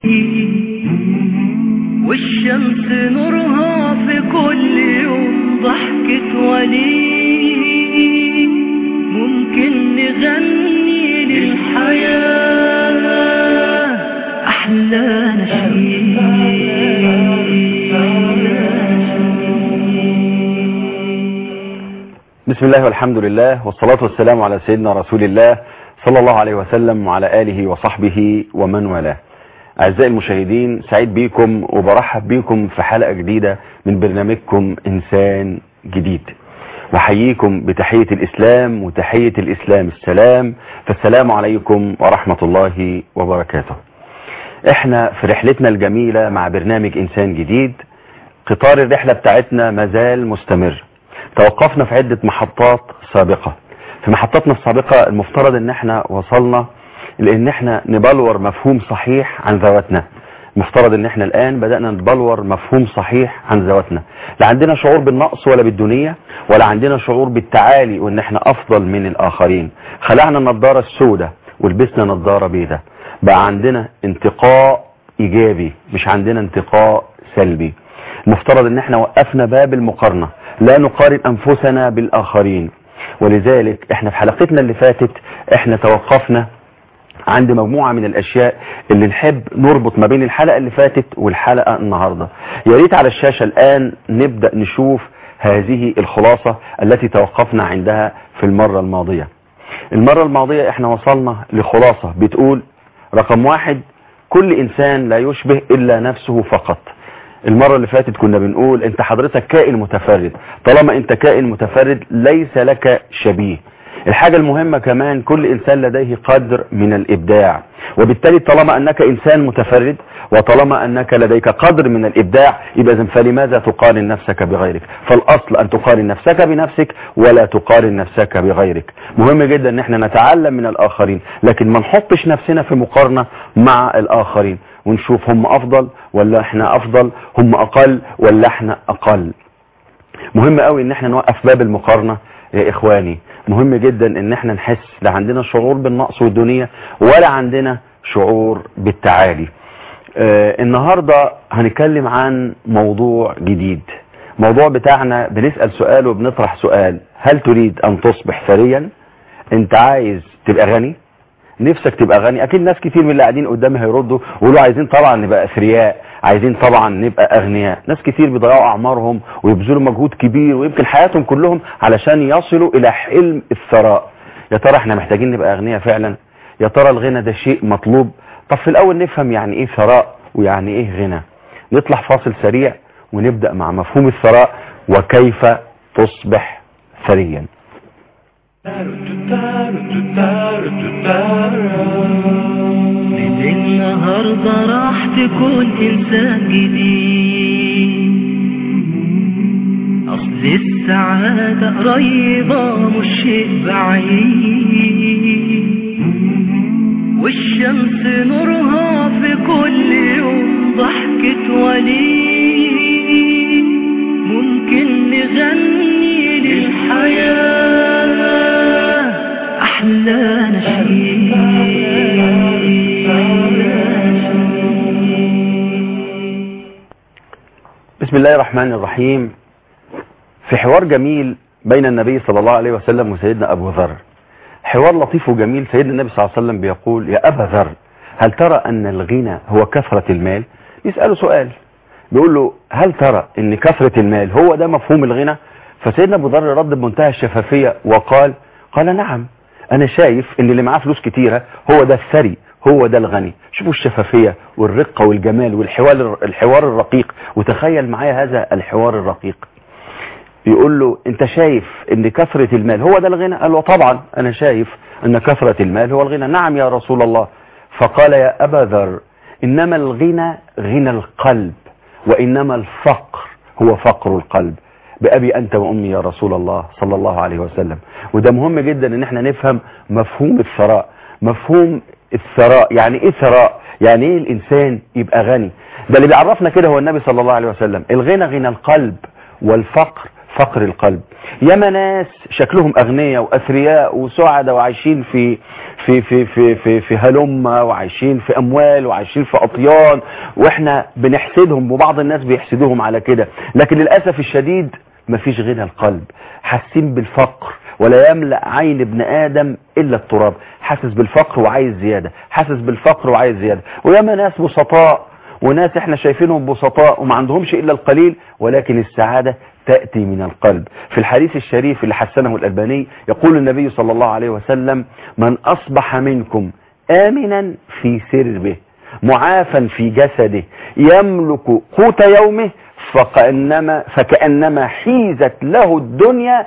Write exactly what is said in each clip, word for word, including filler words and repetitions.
والشمس نورها في كل يوم ضحكة ولي، ممكن نغني للحياة أحلى نشيد. بسم الله والحمد لله والصلاة والسلام على سيدنا رسول الله صلى الله عليه وسلم وعلى آله وصحبه ومن والاه. أعزائي المشاهدين، سعيد بيكم وبرحب بيكم في حلقة جديدة من برنامجكم إنسان جديد، وحييكم بتحية الإسلام وتحية الإسلام السلام، فالسلام عليكم ورحمة الله وبركاته. احنا في رحلتنا الجميلة مع برنامج إنسان جديد. قطار الرحلة بتاعتنا مازال مستمر. توقفنا في عدة محطات سابقة. في محطاتنا السابقة المفترض ان احنا وصلنا لان احنا نبلور مفهوم صحيح عن ذواتنا. المفترض ان احنا الان بدأنا نبلور مفهوم صحيح عن ذواتنا. لا عندنا شعور بالنقص ولا بالدونية، ولا عندنا شعور بالتعالي وان احنا افضل من الاخرين. خلعنا النضارة السوداء ولبسنا نضارة بيضاء. بقى عندنا انتقاء ايجابي، مش عندنا انتقاء سلبي. المفترض ان احنا وقفنا باب المقارنة، لا نقارن انفسنا بالاخرين. ولذلك احنا في حلقتنا اللي فاتت احنا توقفنا عند مجموعة من الاشياء اللي نحب نربط ما بين الحلقة اللي فاتت والحلقة النهاردة. يا ريت على الشاشة الان نبدأ نشوف هذه الخلاصة التي توقفنا عندها في المرة الماضية. المرة الماضية احنا وصلنا لخلاصة بتقول: رقم واحد، كل انسان لا يشبه الا نفسه فقط. المرة اللي فاتت كنا بنقول انت حضرتك كائن متفرد، طالما انت كائن متفرد ليس لك شبيه. الحاجة المهمة كمان، كل انسان لديه قدر من الابداع، وبالتالي طالما انك انسان متفرد وطالما انك لديك قدر من الابداع، يبقى فلماذا تقارن نفسك بغيرك؟ فالاصل ان تقارن نفسك بنفسك ولا تقارن نفسك بغيرك. مهم جدا ان احنا نتعلم من الاخرين، لكن ما نحطش نفسنا في مقارنة مع الاخرين ونشوف هم افضل ولا احنا افضل، هم اقل ولا احنا اقل. مهم قوي ان احنا نوقف باب المقارنة يا اخواني. مهم جدا ان احنا نحس لا عندنا شعور بالنقص والدونية ولا عندنا شعور بالتعالي. آه النهاردة هنتكلم عن موضوع جديد. موضوع بتاعنا بنسأل سؤال وبنطرح سؤال: هل تريد ان تصبح ثريا؟ انت عايز تبقى غني؟ نفسك تبقى غني؟ اكيد ناس كتير من اللي قاعدين قدامي هيردوا ويقولوا عايزين طبعا نبقى اثرياء، عايزين طبعا نبقى اغنياء. ناس كتير بيضيعوا اعمارهم ويبذلوا مجهود كبير ويمكن حياتهم كلهم علشان يصلوا الى حلم الثراء. يا ترى احنا محتاجين نبقى اغنياء فعلا؟ يا ترى الغنى ده شيء مطلوب؟ طب في الاول نفهم يعني ايه ثراء ويعني ايه غنى. نطلع فاصل سريع ونبدأ مع مفهوم الثراء وكيف تصبح ثريا. من النهاردة راح تكون إنسان جديد. أصل السعادة قريبة مش شيء بعيد، والشمس نورها في كل يوم ضحكة ولي، ممكن نغني للحياة أحلى نشيد. بسم الله الرحمن الرحيم. في حوار جميل بين النبي صلى الله عليه وسلم وسيدنا أبو ذر، حوار لطيف وجميل. سيدنا النبي صلى الله عليه وسلم بيقول: يا أبا ذر، هل ترى أن الغنى هو كثرة المال؟ يسأله سؤال، بيقول له: هل ترى أن كثرة المال هو ده مفهوم الغنى؟ فسيدنا أبو ذر رد بمنتهى الشفافية وقال: قال نعم، أنا شايف أن اللي معاه فلوس كتيرة هو ده الثري، هو ده الغني. شوفوا الشفافية والرقة والجمال والحوار الحوار الرقيق. وتخيل معايا هذا الحوار الرقيق. يقول له: انت شايف ان كثرة المال هو ده الغنى؟ قال له: طبعا انا شايف ان كثرة المال هو الغنى. نعم يا رسول الله. فقال: يا أبا ذر، انما الغنى غنى القلب، وانما الفقر هو فقر القلب. بأبي أنت وأمي يا رسول الله صلى الله عليه وسلم. وده مهم جدا ان احنا نفهم مفهوم الثراء. مفهوم الثراء يعني ايه ثراء؟ يعني ايه الانسان يبقى غني؟ ده اللي بيعرفنا كده هو النبي صلى الله عليه وسلم. الغنى غنى القلب، والفقر فقر القلب. ياما ناس شكلهم اغنياء واثرياء وسعداء وعايشين في في في في في في هلمة وعايشين في اموال وعايشين في اطيان، واحنا بنحسدهم وبعض الناس بيحسدوهم على كده، لكن للاسف الشديد مفيش غنى القلب، حاسين بالفقر، ولا يملأ عين ابن آدم إلا التراب، حاسس بالفقر وعايز زيادة، حاسس بالفقر وعايز زيادة. وياما ناس بسطاء وناس احنا شايفينهم بسطاء وما عندهمش إلا القليل، ولكن السعادة تأتي من القلب. في الحديث الشريف اللي حسنه الألباني يقول النبي صلى الله عليه وسلم: من أصبح منكم آمنا في سربه معافا في جسده يملك قوت يومه فكأنما, فكأنما حيزت له الدنيا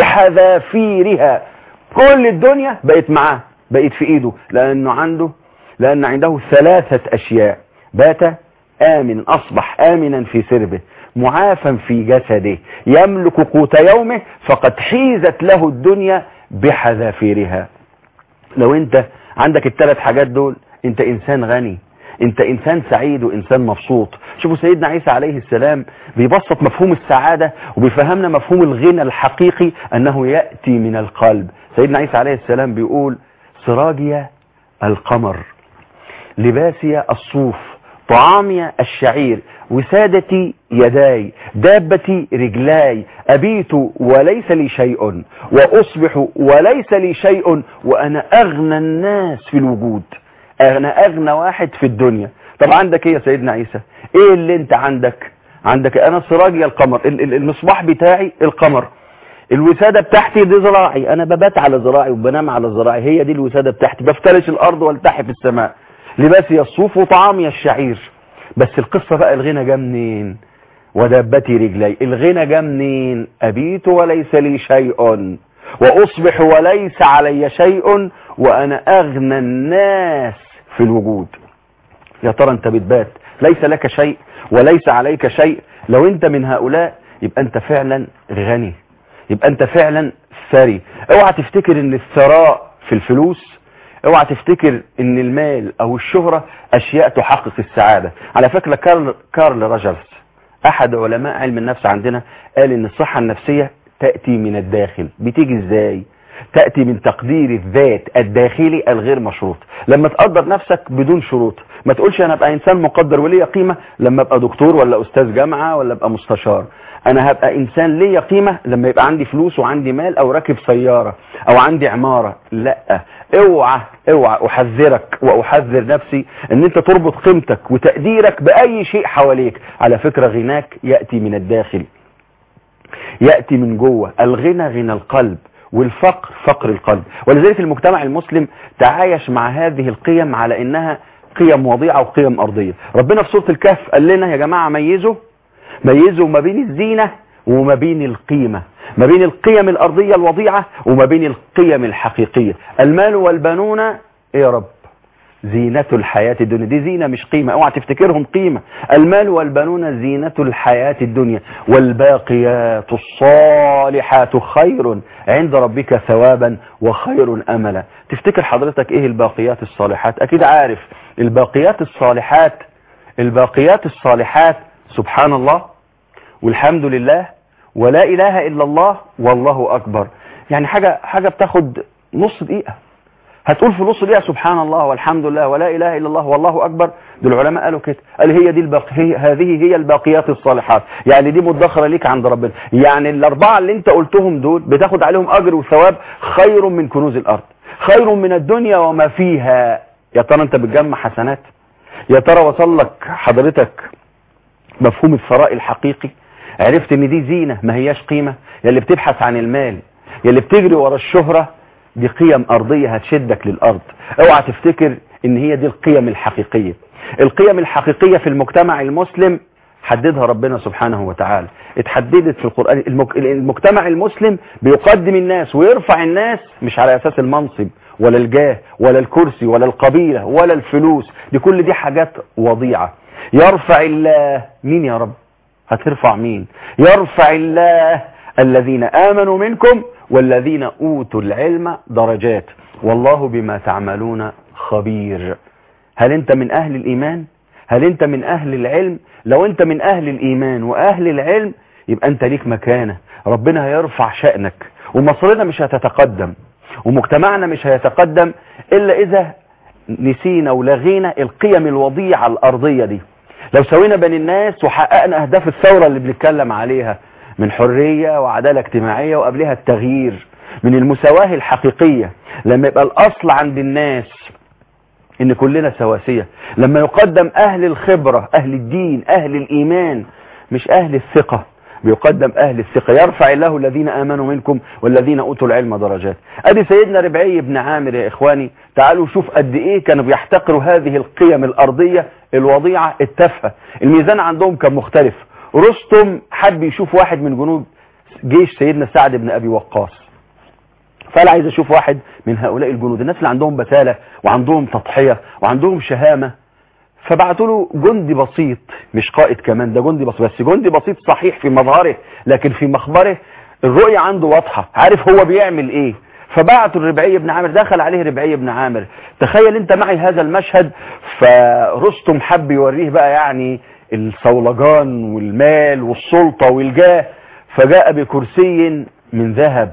بحذافيرها. كل الدنيا بقت معاه، بقت في ايده، لانه عنده لان عنده ثلاثة اشياء: بات آمن، اصبح آمنا في سربه، معافا في جسده، يملك قوت يومه، فقد حيزت له الدنيا بحذافيرها. لو انت عندك الثلاث حاجات دول انت انسان غني، انت انسان سعيد وانسان مبسوط. شوفوا سيدنا عيسى عليه السلام بيبسط مفهوم السعادة وبيفهمنا مفهوم الغنى الحقيقي انه يأتي من القلب. سيدنا عيسى عليه السلام بيقول: سراجي القمر، لباسي الصوف، طعامي الشعير، وسادتي يداي، دابتي رجلاي، أبيت وليس لي شيء، وأصبح وليس لي شيء، وأنا أغنى الناس في الوجود، أنا أغنى واحد في الدنيا. طب عندك ايه يا سيدنا عيسى؟ ايه اللي انت عندك؟ عندك انا سراجي القمر، المصباح بتاعي القمر، الوسادة بتاعتي دي ذراعي، انا ببات على ذراعي وبنام على ذراعي، هي دي الوسادة بتاعتي، بفترش الارض والتحي في السماء، لباسي الصوف وطعامي الشعير. بس القصة بقى الغنى جا منين؟ ودابتي رجلي، الغنى جا منين؟ أبيت وليس لي شيء، وأصبح وليس علي شيء، وأنا أغنى الناس في الوجود. يا ترى أنت بتبات ليس لك شيء وليس عليك شيء؟ لو أنت من هؤلاء يبقى أنت فعلا غني، يبقى أنت فعلا ثري. اوعى تفتكر ان الثراء في الفلوس، اوعى تفتكر ان المال او الشهرة اشياء تحقق السعادة. على فكرة كارل, كارل روجرز احد علماء علم النفس عندنا قال ان الصحة النفسية تأتي من الداخل. بتيجي ازاي؟ تأتي من تقدير الذات الداخلي الغير مشروط. لما تقدر نفسك بدون شروط، ما تقولش انا ابقى انسان مقدر ولي قيمة لما ابقى دكتور ولا استاذ جامعة ولا ابقى مستشار، انا هبقى انسان لي قيمة لما يبقى عندي فلوس وعندي مال او راكب سيارة او عندي عمارة. لا، اوعى اوعى احذرك واحذر نفسي ان انت تربط قيمتك وتقديرك باي شيء حواليك. على فكرة غناك يأتي من الداخل، يأتي من جوه. الغنى غنى القلب والفقر فقر القلب. ولذلك المجتمع المسلم تعايش مع هذه القيم على انها قيم وضيعة وقيم ارضية. ربنا في سورة الكهف قال لنا يا جماعة ميزوا ميزوا ما بين الزينة وما بين القيمة، ما بين القيم الارضية الوضيعة وما بين القيم الحقيقية. المال والبنون ايه يا رب؟ زينة الحياة الدنيا. دي زينة مش قيمة، اوعى تفتكرهم قيمة. المال والبنون زينة الحياة الدنيا والباقيات الصالحات خير عند ربك ثوابا وخير املا. تفتكر حضرتك ايه الباقيات الصالحات؟ اكيد عارف الباقيات الصالحات. الباقيات الصالحات سبحان الله والحمد لله ولا اله الا الله والله اكبر. يعني حاجة حاجة بتاخد نص دقيقة، هتقول في نص دقيقة سبحان الله والحمد لله ولا اله الا الله والله اكبر. دول العلماء قالوا كده، قال هي دي الباقي، هذه هي الباقيات الصالحات، يعني دي مدخرة ليك عند ربنا. يعني الاربعة اللي انت قلتهم دول بتاخد عليهم اجر وثواب خير من كنوز الارض، خير من الدنيا وما فيها. يا ترى انت بتجمع حسنات؟ يا ترى وصل لك حضرتك مفهوم الثراء الحقيقي؟ عرفت ان دي زينة ما هياش قيمة؟ يلي بتبحث عن المال، يلي بتجري ورا الشهرة، دي قيم ارضية هتشدك للارض. اوعى تفتكر ان هي دي القيم الحقيقية. القيم الحقيقية في المجتمع المسلم حددها ربنا سبحانه وتعالى، اتحددت في القرآن. المجتمع المسلم بيقدم الناس ويرفع الناس مش على اساس المنصب ولا الجاه ولا الكرسي ولا القبيلة ولا الفلوس، دي كل دي حاجات وضيعة. يرفع الله مين يا رب؟ هترفع مين؟ يرفع الله الذين آمنوا منكم والذين أوتوا العلم درجات والله بما تعملون خبير. هل انت من اهل الايمان؟ هل انت من اهل العلم؟ لو انت من اهل الايمان واهل العلم يبقى انت ليك مكانة، ربنا هيرفع شأنك، ومصرنا مش هتتقدم ومجتمعنا مش هيتقدم الا اذا نسينا ولغينا القيم الوضيعة الارضية دي. لو سوينا بين الناس وحققنا اهداف الثورة اللي بنتكلم عليها من حرية وعدالة اجتماعية وقبلها التغيير، من المساواة الحقيقية، لما يبقى الاصل عند الناس ان كلنا سواسية، لما يقدم اهل الخبرة، اهل الدين، اهل الايمان، مش اهل الثقة، بيقدم اهل الثقة. يرفع الله الذين امنوا منكم والذين اوتوا العلم درجات. ادي سيدنا ربعي بن عامر يا اخواني، تعالوا شوف قد ايه كانوا بيحتقروا هذه القيم الارضية الوضيعة التافهة. الميزان عندهم كان مختلف. رستم حب يشوف واحد من جنود جيش سيدنا سعد بن ابي وقاص، فقال عايز اشوف واحد من هؤلاء الجنود، الناس اللي عندهم بسالة وعندهم تضحية وعندهم شهامة. فبعتوا له جندي بسيط، مش قائد كمان، ده جندي بسيط، بس جندي بسيط صحيح في مظهره لكن في مخبره الرؤية عنده واضحة، عارف هو بيعمل ايه. فبعتوا الربعي بن عامر، دخل عليه ربعي بن عامر. تخيل انت معي هذا المشهد. فرستم حب يوريه بقى يعني الصولجان والمال والسلطة والجاه، فجاء بكرسي من ذهب،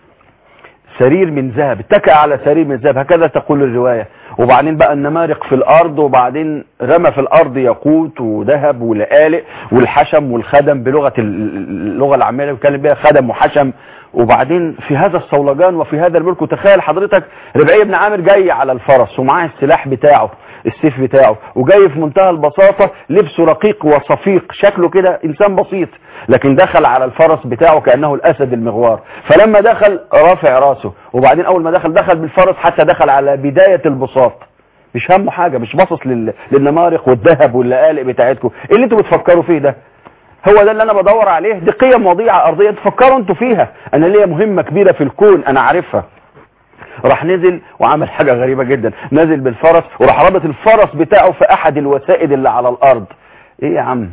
سرير من ذهب، اتكأ على سرير من ذهب، هكذا تقول الرواية. وبعدين بقى النمارق في الارض، وبعدين رمى في الارض ياقوت وذهب ولآلئ والحشم والخدم، بلغة اللغة العامية اللي بيتكلم بيها خدم وحشم. وبعدين في هذا الصولجان وفي هذا الملك، وتخيل حضرتك ربعي بن عامر جاي على الفرس ومعاه السلاح بتاعه، السيف بتاعه، وجاي في منتهى البساطة، لبسه رقيق وصفيق، شكله كده انسان بسيط، لكن دخل على الفرس بتاعه كأنه الاسد المغوار. فلما دخل رافع راسه، وبعدين اول ما دخل دخل بالفرس حتى دخل على بداية البساط، مش همه حاجة، مش باصص لل... للنمارق والذهب واللآلئ بتاعتكم. ايه اللي انتوا بتفكروا فيه ده؟ هو ده اللي انا بدور عليه؟ دي قيم وضيعة ارضية تفكروا انتوا فيها. انا ليا مهمة كبيرة في الكون انا عارفها. راح نزل وعمل حاجة غريبة جدا، نزل بالفرس وراح رابط الفرس بتاعه في احد الوسائد اللي على الارض. ايه يا عم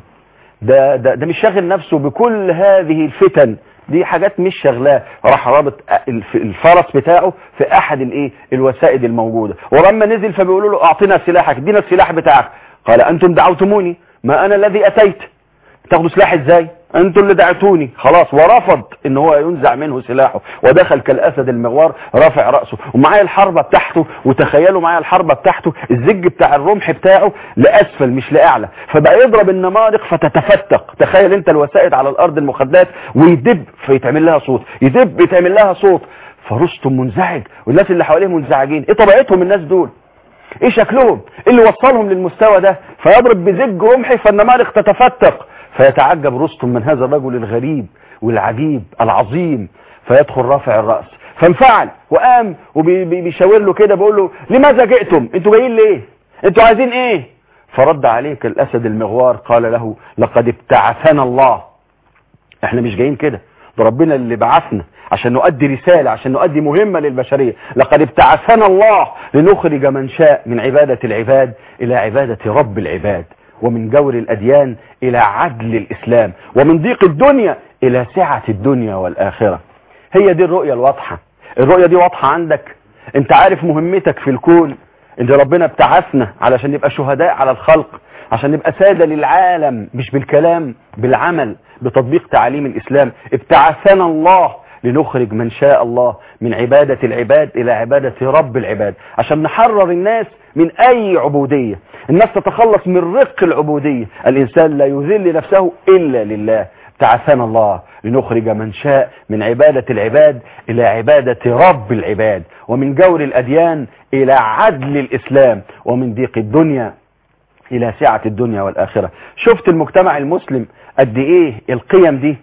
ده ده ده مش شاغل نفسه بكل هذه الفتن دي، حاجات مش شغلاه. راح رابط الفرس بتاعه في احد الايه الوسائد الموجودة. ولما نزل فبيقولوا له اعطينا سلاحك، ادينا السلاح بتاعك. قال انتم دعوتموني ما انا الذي اتيت، تاخدوا سلاح ازاي؟ انتوا اللي دعتوني. خلاص، ورفض ان هو ينزع منه سلاحه، ودخل كالاسد المغوار رافع رأسه ومعايا الحربة بتاعته. وتخيلوا معايا الحربة بتاعته الزج بتاع الرمح بتاعه لاسفل مش لاعلى، فبقى يضرب النمارق فتتفتق. تخيل انت الوسائد على الارض المخدات، ويدب فيتعمل لها صوت، يدب يتعمل لها صوت. فرستم منزعج والناس اللي حواليه منزعجين. ايه طبيعتهم الناس دول؟ ايه شكلهم؟ ايه اللي وصلهم للمستوى ده؟ فيضرب بزج رمحي فالنمارق تتفتق. فيتعجب رستم من هذا الرجل الغريب والعجيب العظيم، فيدخل رافع الرأس. فانفعل وقام وبيشاور له كده، بيقول له لماذا جئتم؟ انتوا جايين ليه؟ انتوا عايزين ايه؟ فرد عليك الاسد المغوار قال له لقد ابتعثنا الله. احنا مش جايين كده، ده ربنا اللي بعثنا عشان نؤدي رسالة، عشان نؤدي مهمة للبشرية. لقد ابتعثنا الله لنخرج من شاء من عبادة العباد إلى عبادة رب العباد، ومن جور الأديان إلى عدل الإسلام، ومن ضيق الدنيا إلى سعة الدنيا والآخرة. هي دي الرؤية الواضحة. الرؤية دي واضحة عندك؟ انت عارف مهمتك في الكون، ان ربنا ابتعثنا علشان نبقى شهداء على الخلق، عشان نبقى سادة للعالم، مش بالكلام، بالعمل، بتطبيق تعاليم الإسلام. ابتعثنا الله لنخرج من شاء الله من عبادة العباد إلى عبادة رب العباد، عشان نحرر الناس من أي عبودية، الناس تتخلص من رق العبودية. الإنسان لا يذل نفسه إلا لله. ابتعثنا الله لنخرج من شاء من عبادة العباد إلى عبادة رب العباد، ومن جور الأديان إلى عدل الإسلام، ومن ضيق الدنيا إلى سعة الدنيا والآخرة. شفت المجتمع المسلم قد إيه القيم دي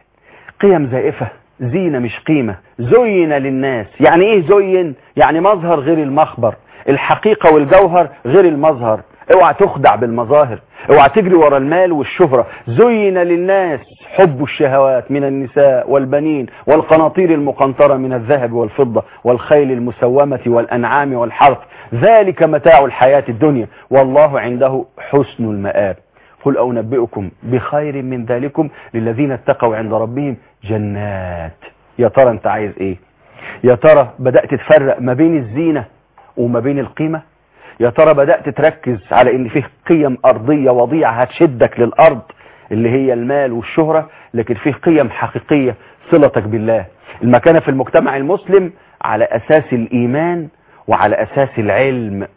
قيم زائفة، زينة مش قيمة، زين للناس. يعني إيه زين؟ يعني مظهر غير المخبر، الحقيقة والجوهر غير المظهر. اوعى تخدع بالمظاهر، اوعى تجري ورا المال والشهرة. زين للناس حب الشهوات من النساء والبنين والقناطير المقنطرة من الذهب والفضة والخيل المسومة والأنعام والحرث، ذلك متاع الحياة الدنيا والله عنده حسن المآب. قل أنبئكم بخير من ذلكم للذين اتقوا عند ربهم جنات. يا ترى انت عايز ايه؟ يا ترى بدأت تفرق ما بين الزينة وما بين القيمة؟ يا ترى بدأت تركز على ان فيه قيم أرضية وضيعة هتشدك للأرض؟ اللي هي المال والشهرة، لكن فيه قيم حقيقية، صلتك بالله. المكانة في المجتمع المسلم على أساس الإيمان وعلى أساس العلم.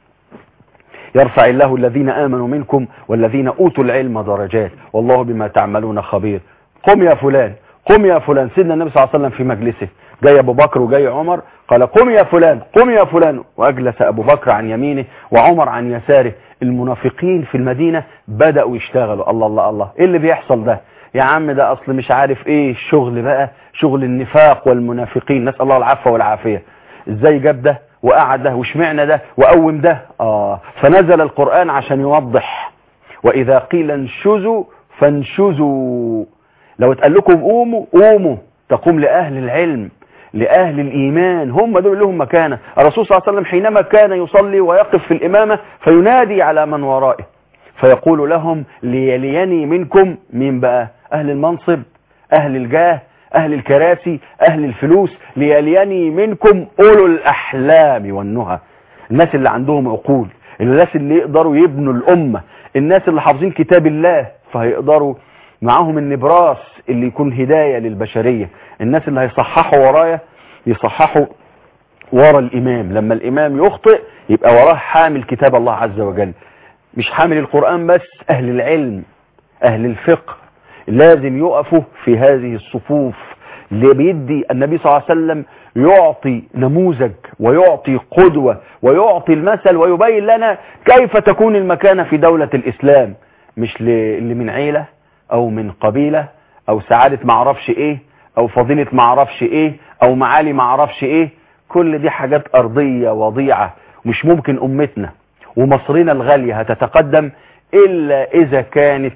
يرفع الله الذين آمنوا منكم والذين أوتوا العلم درجات والله بما تعملون خبير. قم يا فلان، قم يا فلان. سيدنا النبي صلى الله عليه وسلم في مجلسه جاي أبو بكر وجاي عمر، قال قم يا فلان، قم يا فلان، وأجلس أبو بكر عن يمينه وعمر عن يساره. المنافقين في المدينة بدأوا يشتغلوا. الله الله الله، إيه اللي بيحصل ده يا عم؟ ده أصل مش عارف إيه الشغل بقى، شغل النفاق والمنافقين، نسأل الله العفو والعافية. إزاي جاب ده وقعد ده وشمعنا ده وقوم ده؟ آه فنزل القرآن عشان يوضح. وإذا قيل انشزوا فانشزوا، لو اتقال لكم قوموا قوموا. تقوم لأهل العلم، لأهل الإيمان، هم دول لهم مكانة. الرسول صلى الله عليه وسلم حينما كان يصلي ويقف في الإمامة فينادي على من ورائه فيقول لهم ليليني منكم. مين بقى؟ أهل المنصب، أهل الجاه، أهل الكراسي، أهل الفلوس. ليليني منكم أولو الأحلام والنهى، الناس اللي عندهم عقول، الناس اللي يقدروا يبنوا الأمة، الناس اللي حافظين كتاب الله فهيقدروا معاهم النبراس اللي يكون هداية للبشرية. الناس اللي هيصححوا ورايا يصححوا ورا الإمام، لما الإمام يخطئ يبقى وراه حامل كتاب الله عز وجل، مش حامل القرآن بس. أهل العلم، أهل الفقه لازم يقفوا في هذه الصفوف اللي بيدي النبي صلى الله عليه وسلم، يعطي نموذج ويعطي قدوة ويعطي المثل ويبين لنا كيف تكون المكانة في دولة الإسلام، مش اللي من عيلة أو من قبيلة أو سعادة معرفش إيه أو فضيلة معرفش إيه أو معالي معرفش إيه. كل دي حاجات أرضية وضيعة، مش ممكن أمتنا ومصرنا الغالية هتتقدم إلا إذا كانت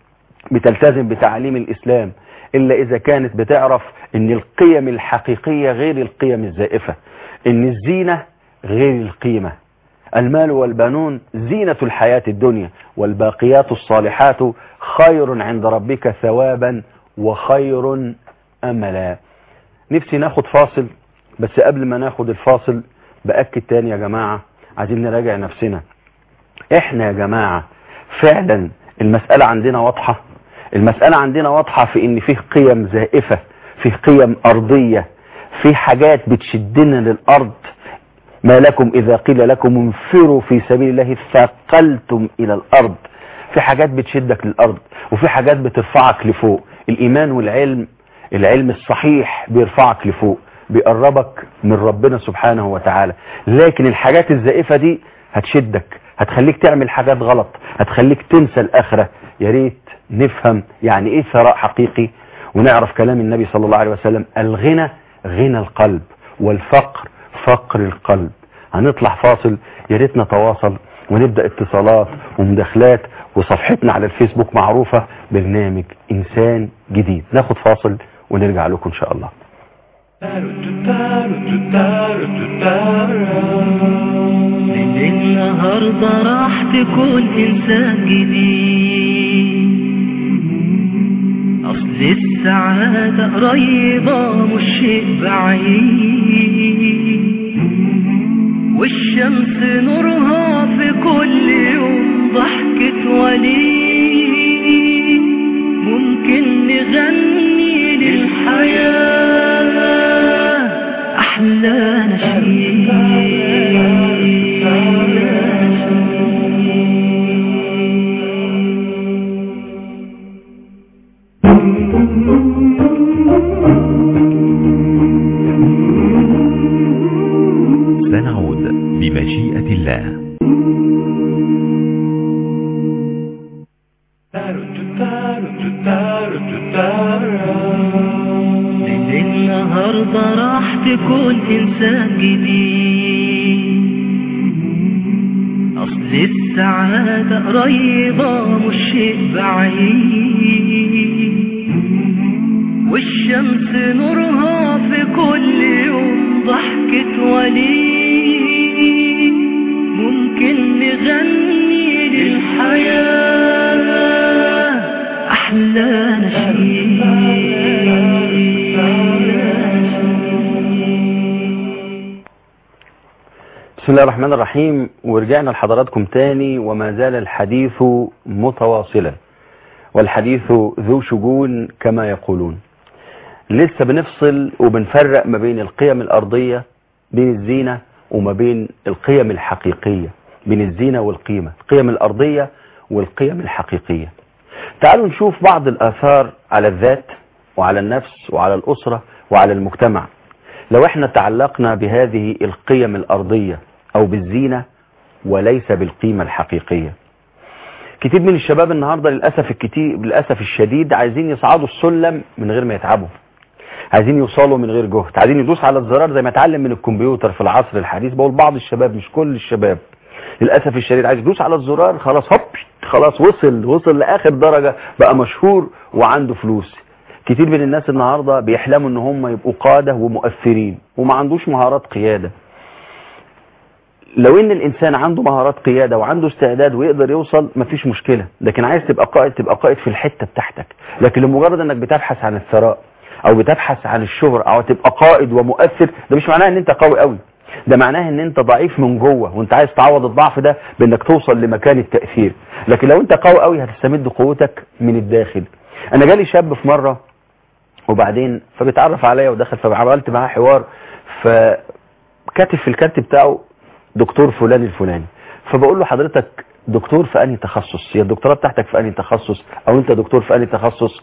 بتلتزم بتعليم الإسلام، إلا إذا كانت بتعرف إن القيم الحقيقية غير القيم الزائفة، إن الزينة غير القيمة. المال والبنون زينة الحياة الدنيا والباقيات الصالحات خير عند ربك ثوابا وخير أملا. نفسي ناخد فاصل، بس قبل ما ناخد الفاصل بأكد تاني يا جماعة، عايزين نراجع نفسنا. احنا يا جماعة فعلا المسألة عندنا واضحة، المسألة عندنا واضحة في ان فيه قيم زائفة، فيه قيم أرضية، فيه حاجات بتشدنا للأرض. ما لكم إذا قيل لكم انفروا في سبيل الله ثقلتم إلى الأرض. في حاجات بتشدك للأرض وفي حاجات بترفعك لفوق. الإيمان والعلم، العلم الصحيح بيرفعك لفوق، بيقربك من ربنا سبحانه وتعالى. لكن الحاجات الزائفة دي هتشدك، هتخليك تعمل حاجات غلط، هتخليك تنسى الآخرة. يا ريت نفهم يعني ايه ثراء حقيقي، ونعرف كلام النبي صلى الله عليه وسلم: الغنى غنى القلب والفقر فقر القلب. هنطلع فاصل، يا ريت نتواصل ونبدأ اتصالات ومداخلات، وصفحتنا على الفيسبوك معروفة برنامج إنسان جديد. ناخد فاصل ونرجع لكم إن شاء الله. من النهاردة راح تكون إنسان جديد، أصل السعادة قريبة مش شيء بعيد، والشمس نورها في كل يوم ضحكة وليد. ممكن نغني للحياة أحلى نشيد. سنعود بمشيئة الله. من النهاردة راح تكون إنسان جديد، أصل السعادة قريبة مش شيء بعيد، والشمس نورها في كل يوم ضحكة وليد. ممكن نغني للحياة أحلى نشيد. بسم الله الرحمن الرحيم، ورجعنا لحضراتكم تاني وما زال الحديث متواصلا. والحديث ذو شجون كما يقولون. لسه بنفصل وبنفرق ما بين القيم الأرضية، بين الزينة، وما بين القيم الحقيقية، بين الزينة والقيمة، القيم الأرضية والقيم الحقيقية. تعالوا نشوف بعض الآثار على الذات وعلى النفس وعلى الأسرة وعلى المجتمع لو احنا تعلقنا بهذه القيم الأرضية أو بالزينة وليس بالقيمة الحقيقية. كتير من الشباب النهاردة للأسف الكتير للأسف الشديد عايزين يصعدوا السلم من غير ما يتعبوا، عايزين يوصلوا من غير جهد، عايزين يدوس على الزرار زي ما اتعلم من الكمبيوتر في العصر الحديث. بقول بعض الشباب مش كل الشباب، للأسف الشديد عايز يدوس على الزرار خلاص هوب خلاص وصل وصل لآخر درجة، بقى مشهور وعنده فلوس. كتير من الناس النهاردة بيحلموا ان هم يبقوا قادة ومؤثرين وما عندوش مهارات قيادة. لو ان الانسان عنده مهارات قيادة وعنده استعداد ويقدر يوصل مفيش مشكلة، لكن عايز تبقى قائد تبقى قائد في الحتة بتاعتك. لكن لمجرد انك بتبحث عن الثراء او بتبحث عن الشهرة او تبقى قائد ومؤثر، ده مش معناه ان انت قوي قوي، ده معناه ان انت ضعيف من جوه وانت عايز تعوض الضعف ده بانك توصل لمكان التأثير. لكن لو انت قوي قوي هتستمد قوتك من الداخل. انا جالي شاب في مرة وبعدين فبيتعرف عليا ودخل فعملت معاه حوار، فكاتب في الكارت بتاعه دكتور فلان الفلاني، فبقول له حضرتك دكتور في انهي تخصص؟ هي الدكتوراه بتاعتك في انهي تخصص؟ او انت دكتور في انهي تخصص؟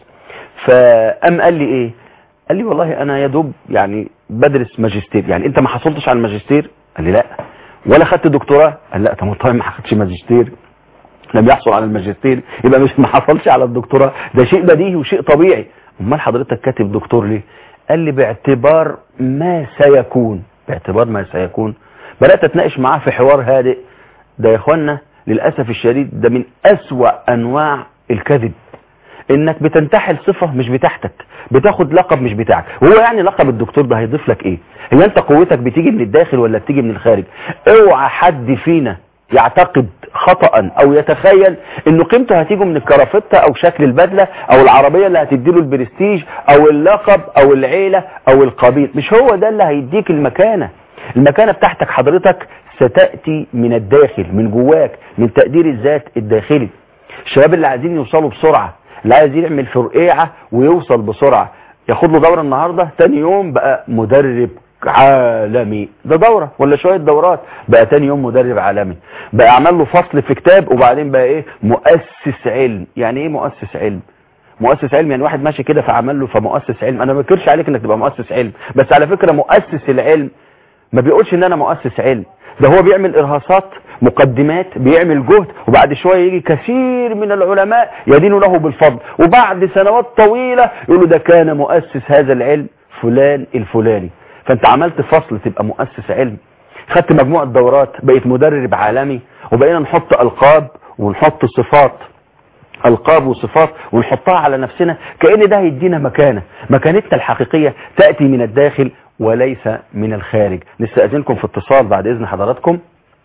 فقام قال لي ايه؟ قال لي والله انا يا دوب يعني بدرس ماجستير. يعني انت ما حصلتش على الماجستير؟ قال لي لا. ولا خدت دكتوراه؟ قال لا. طب طيب ما خدتش ماجستير لم يحصل على الماجستير يبقى مش ما حصلش على الدكتوراه، ده شيء بديهي وشيء طبيعي. امال حضرتك كاتب دكتور ليه؟ قال لي باعتبار ما سيكون. باعتبار ما سيكون. بدأت اتناقش معاه في حوار هادئ. ده يا اخوانا للأسف الشديد ده من أسوأ أنواع الكذب، انك بتنتحل صفة مش بتاعتك، بتاخد لقب مش بتاعك. وهو يعني لقب الدكتور ده هيضيف لك ايه؟ هي انت قوتك بتيجي من الداخل ولا بتيجي من الخارج؟ اوعى حد فينا يعتقد خطأ او يتخيل انه قيمته هتيجي من الكرافتة او شكل البدلة او العربية اللي هتديله البرستيج او اللقب او العيلة او القبيل. مش هو ده اللي هيديك المكانة. المكانة بتاعتك حضرتك ستأتي من الداخل، من جواك، من تقدير الذات الداخلي. الشباب اللي عايزين يوصلوا بسرعة، اللي عايز يعمل فرقيعة ويوصل بسرعة، ياخد له دورة النهاردة تاني يوم بقى مدرب عالمي. ده دورة ولا شوية دورات، بقى تاني يوم مدرب عالمي. بقى عمل له فصل في كتاب وبعدين بقى ايه؟ مؤسس علم. يعني ايه مؤسس علم؟ مؤسس علم يعني واحد ماشي كده فعمل له فمؤسس علم. انا ما بكرش عليك انك تبقى مؤسس علم، بس على فكرة مؤسس العلم ما بيقولش ان انا مؤسس علم، ده هو بيعمل ارهاصات مقدمات، بيعمل جهد، وبعد شوية يجي كثير من العلماء يدينوا له بالفضل، وبعد سنوات طويلة يقولوا ده كان مؤسس هذا العلم فلان الفلاني. فانت عملت فصل تبقى مؤسس علم، خدت مجموعة دورات، بقيت مدرب عالمي، وبقينا نحط ألقاب ونحط صفات، ألقاب وصفات ونحطها على نفسنا كأن ده هيدينا مكانة. مكانتنا الحقيقية تأتي من الداخل وليس من الخارج. نستأذنكم في اتصال بعد إذن حضراتكم.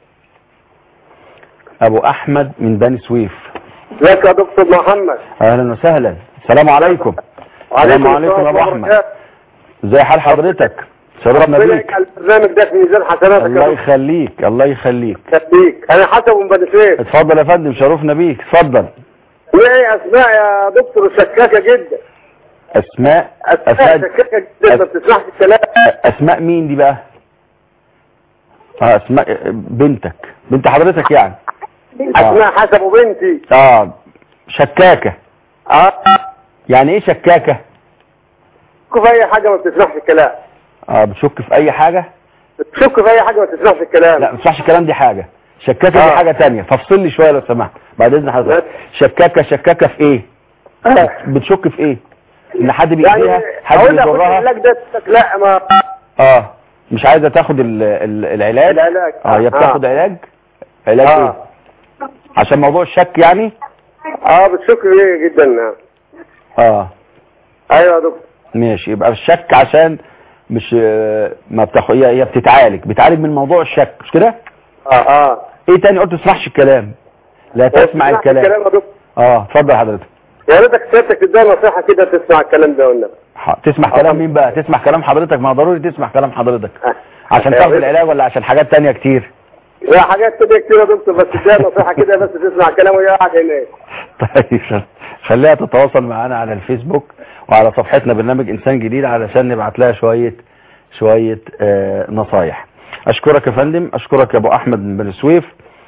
أبو أحمد من بني سويف. ازيك يا دكتور محمد؟ أهلا وسهلا. السلام عليكم. السلام عليكم يا أبو أحمد. ازي حال حضرتك؟ شرفنا بيك. البرنامج ده في ميزان حسناتك. الله يخليك الله يخليك. يخليك. أنا حسب من بني سويف. اتفضل يا فندم، شرفنا بيك، اتفضل. ليه أسماء يا دكتور شكاكة جدا. أسماء أسماء شكاكة جدا ما بتسمعش الكلام. أسماء مين دي بقى؟ اه أسماء بنتك، بنت حضرتك يعني. أسماء آه. حسب بنتي. اه شكاكة. اه يعني ايه شكاكة؟ بتشك في اي حاجة ما بتسمعش الكلام. اه بتشك في اي حاجة؟ بتشك في اي حاجة ما بتسمعش الكلام. لا ما بتسمعش الكلام دي حاجة، شكاكة آه. دي حاجة تانية. فافصل لي شوية لو سمحت بعد اذن حضرتك. شكاكة شكاكة في ايه؟ آه. بتشك في ايه؟ ان حد بيأذيها، يعني حد بيضرها؟ العلاج ده لا ما اه مش عايزة تاخد ال... ال... العلاج؟ العلاج اه هي بتاخد آه. علاج؟ علاج آه. ايه؟ عشان موضوع الشك يعني؟ اه بتشك فيه جدا. اه ايوه يا دكتور. ماشي، يبقى الشك عشان مش ما بتاخد، هي بتتعالج بتعالج من موضوع الشك مش كده؟ اه اه ايه تاني؟ قلت تسمعش الكلام، لا تسمع الكلام. الكلام يا دكتور. اه اتفضل حضرتك. يا ريتك سيادتك تديها نصيحه كده تسمع الكلام ده والنبي. تسمع كلام مين بقى؟ تسمع كلام حضرتك؟ ما ضروري تسمع كلام حضرتك عشان تاخد العلاج ولا عشان حاجات تانية كتير؟ لا حاجات كده كتير يا دكتور، بس اديها نصيحه كده بس تسمع كلامه وهي قاعد هناك. طيب خليها تتواصل معانا على الفيسبوك وعلى صفحتنا برنامج انسان جديد علشان نبعت لها شويه شويه آه نصايح. اشكرك يا فندم، اشكرك يا ابو احمد من بني سويف.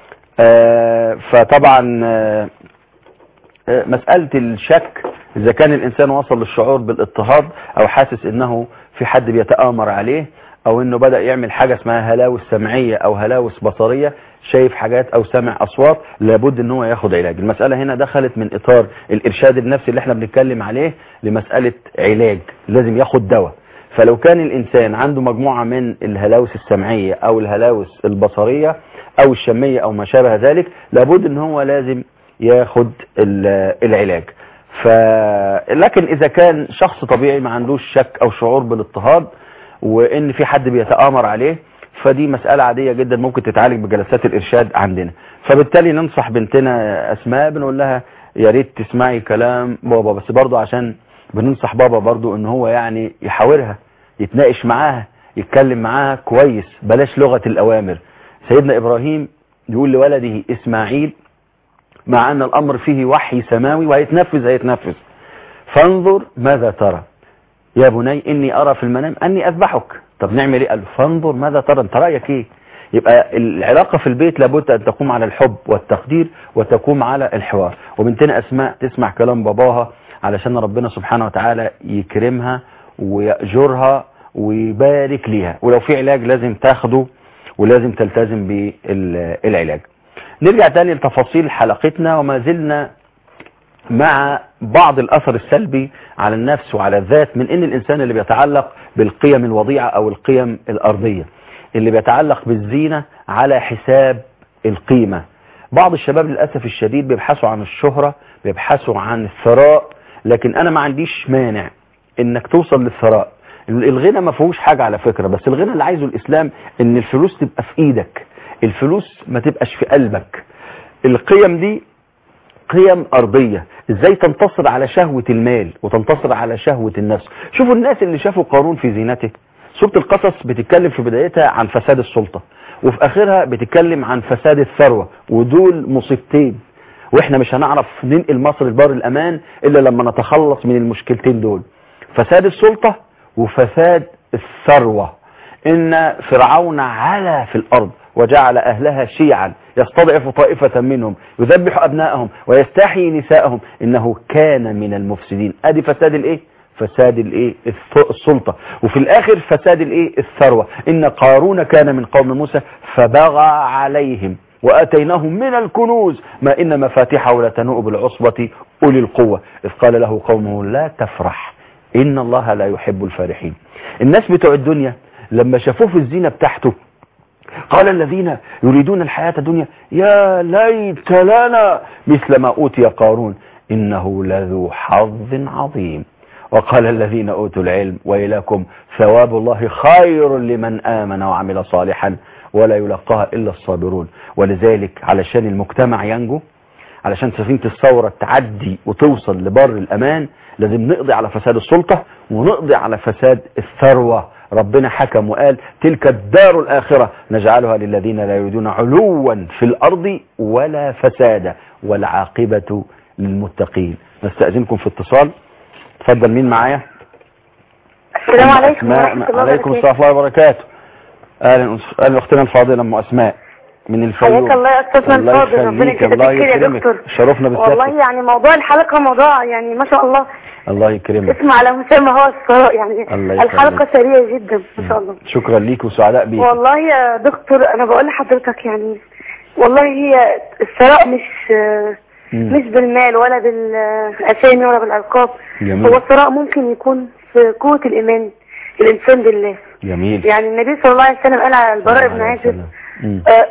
آه فطبعا آه مسألة الشك إذا كان الإنسان وصل للشعور بالاضطهاد أو حاسس إنه في حد بيتآمر عليه أو إنه بدأ يعمل حاجة اسمها هلاوس سمعية أو هلاوس بصرية، شايف حاجات أو سمع أصوات، لابد إن هو ياخد علاج. المسألة هنا دخلت من إطار الإرشاد النفسي اللي احنا بنتكلم عليه لمسألة علاج، لازم ياخد دواء. فلو كان الإنسان عنده مجموعة من الهلاوس السمعية أو الهلاوس البصرية أو الشمية أو ما شابه ذلك، لابد إن هو لازم ياخد العلاج. ف... لكن إذا كان شخص طبيعي ما عندوش شك أو شعور بالاضطهاد وإن في حد بيتآمر عليه، فدي مسألة عادية جدا ممكن تتعالج بجلسات الإرشاد عندنا. فبالتالي ننصح بنتنا أسماء بنقول لها يا ريت تسمعي كلام بابا، بس برضو عشان بننصح بابا برضو إن هو يعني يحاورها، يتناقش معاها، يتكلم معاها كويس، بلاش لغة الأوامر. سيدنا إبراهيم يقول لولده إسماعيل مع أن الأمر فيه وحي سماوي وهيتنفذ هيتنفذ فانظر ماذا ترى يا بني إني أرى في المنام أني أذبحك. طب نعمل إيه؟ قال فانظر ماذا ترى، أنت رأيك إيه؟ يبقى العلاقة في البيت لابد أن تقوم على الحب والتقدير وتقوم على الحوار. وبنتنا أسماء تسمع كلام باباها علشان ربنا سبحانه وتعالى يكرمها ويأجرها ويبارك ليها، ولو في علاج لازم تاخده ولازم تلتزم بالعلاج. نرجع تاني لتفاصيل حلقتنا، وما زلنا مع بعض الأثر السلبي على النفس وعلى الذات من إن الإنسان اللي بيتعلق بالقيم الوضيعة أو القيم الأرضية، اللي بيتعلق بالزينة على حساب القيمة. بعض الشباب للأسف الشديد بيبحثوا عن الشهرة، بيبحثوا عن الثراء، لكن أنا ما عنديش مانع إنك توصل للثراء. الغنى ما فيهوش حاجة على فكرة، بس الغنى اللي عايزه الإسلام إن الفلوس تبقى في إيدك، الفلوس ما تبقاش في قلبك. القيم دي قيم أرضية، ازاي تنتصر على شهوة المال وتنتصر على شهوة النفس. شوفوا الناس اللي شافوا قارون في زينته. سورة القصص بتتكلم في بدايتها عن فساد السلطة، وفي آخرها بتتكلم عن فساد الثروة، ودول مصيبتين، واحنا مش هنعرف ننقل مصر لبر الأمان إلا لما نتخلص من المشكلتين دول، فساد السلطة وفساد الثروة. إن فرعون علا في الأرض وجعل أهلها شيعا يستضعف طائفة منهم يذبح أبنائهم ويستحيي نساءهم إنه كان من المفسدين. أدي فساد الإيه؟ فساد الإيه؟ السلطة. وفي الآخر فساد الإيه؟ الثروة. إن قارون كان من قوم موسى فبغى عليهم وآتيناهم من الكنوز ما إن مفاتيحه لتنوء بالعصبة أولي القوة إذ قال له قومه لا تفرح إن الله لا يحب الفارحين. الناس بتوع الدنيا لما شافوه في الزينة بتاعته قال الذين يريدون الحياة الدنيا يا ليت لنا مثل ما أوتي قارون إنه لذو حظ عظيم. وقال الذين أوتوا العلم وإليكم ثواب الله خير لمن آمن وعمل صالحا ولا يلقاها إلا الصابرون. ولذلك علشان المجتمع ينجو، علشان سفينة الثورة تعدي وتوصل لبر الأمان، لازم نقضي على فساد السلطة ونقضي على فساد الثروة. ربنا حكم وقال تلك الدار الآخرة نجعلها للذين لا يريدون علوا في الأرض ولا فسادا والعاقبة للمتقين. نستأذنكم في اتصال. تفضل، مين معايا؟ السلام عليكم ورحمة الله عليكم السلام ورحمة الله وبركاته. أهلا أهلا أختنا الفاضلة أم أسماء من الفيوم. حياك الله يا أستاذنا الفاضل، ربنا يكرمك يا دكتور. شرفنا بالسلامة. والله يعني موضوع الحلقة موضوع يعني ما شاء الله. الله يكرمك. اسمع على مسمى هو الثراء، يعني الحلقة سريعة جدا ما شاء الله. شكرا ليك وسعداء بيك. والله يا دكتور أنا بقول لحضرتك يعني والله هي الثراء مش مم. مش بالمال ولا بالأسامي ولا بالألقاب. جميل. هو الثراء ممكن يكون في قوة الإيمان الإنسان بالله. جميل. يعني النبي صلى الله عليه وسلم قال على البراء بن عازب آه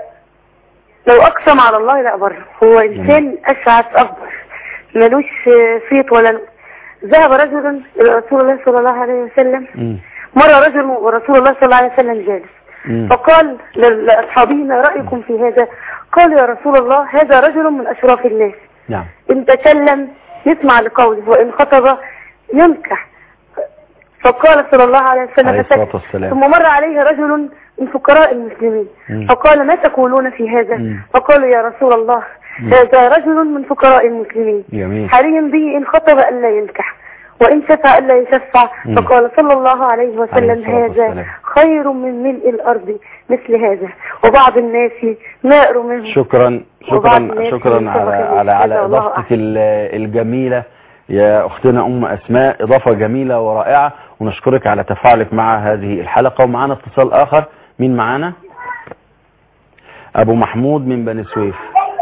لو أقسم على الله لا أبره. هو إنسان أشعث أكبر ملوش صيت ولا. ذهب رجل إلى رسول الله صلى الله عليه وسلم. م. مر رجل ورسول الله صلى الله عليه وسلم جالس. م. فقال لأصحابه ما رأيكم في هذا؟ قال يا رسول الله هذا رجل من أشراف الناس. نعم. إن تكلم يسمع لقوله وإن خطب ينكح. فقال صلى الله عليه وسلم عليه الصلاة فسكت. والسلام. ثم مر عليه رجل من فقراء المسلمين مم. فقال ما تقولون في هذا؟ مم. فقالوا يا رسول الله مم. هذا رجل من فقراء المسلمين جميل. حري به إن خطب ألا ينكح وإن شفع ألا يشفع. مم. فقال صلى الله عليه وسلم عليه الصلاة هذا والسلام. خير من ملء الأرض مثل هذا وبعض الناس ماء منه. شكرا وبعض شكرا الناس شكرا من على سبق على على الله اضافتك أعلم. ال- الجميله يا اختنا ام اسماء، اضافه جميله ورائعه، ونشكرك على تفاعلك مع هذه الحلقه. ومعنا اتصال اخر. مين معانا؟ ابو محمود من بني سويف.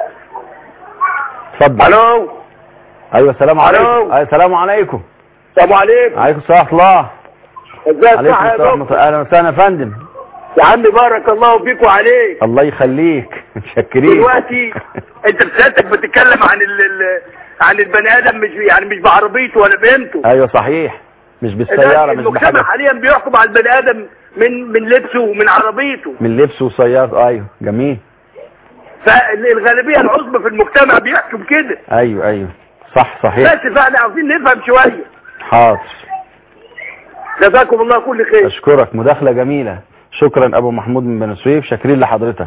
اتفضل. الو. ايوه السلام عليكم. ألو. ايوه السلام عليكم. السلام عليكم. عليكم السلام ورحمه الله. ازيك عليكم يا السلام ورحمه دكتور؟ الله. اهلا وسهلا يا فندم. يا عم بارك الله فيك وعليك. الله يخليك. متشكرين. دلوقتي انت بسيادتك بتتكلم عن ال ال- عن البني ادم، مش يعني مش بعربيته ولا بقيمته. ايوه صحيح، مش بالسياره، مش المجتمع بحاجه، حاليا بيحكم على البني ادم من من لبسه ومن عربيته. من لبس وسيارة. ايوه جميل. فالغالبيه العظمى في المجتمع بيحكم كده. ايوه ايوه صح صحيح. بس فاحنا عاوزين نفهم شويه. حاضر. جزاكم الله كل خير. اشكرك، مداخله جميله. شكرا ابو محمود من بني سويف، شاكرين لحضرتك.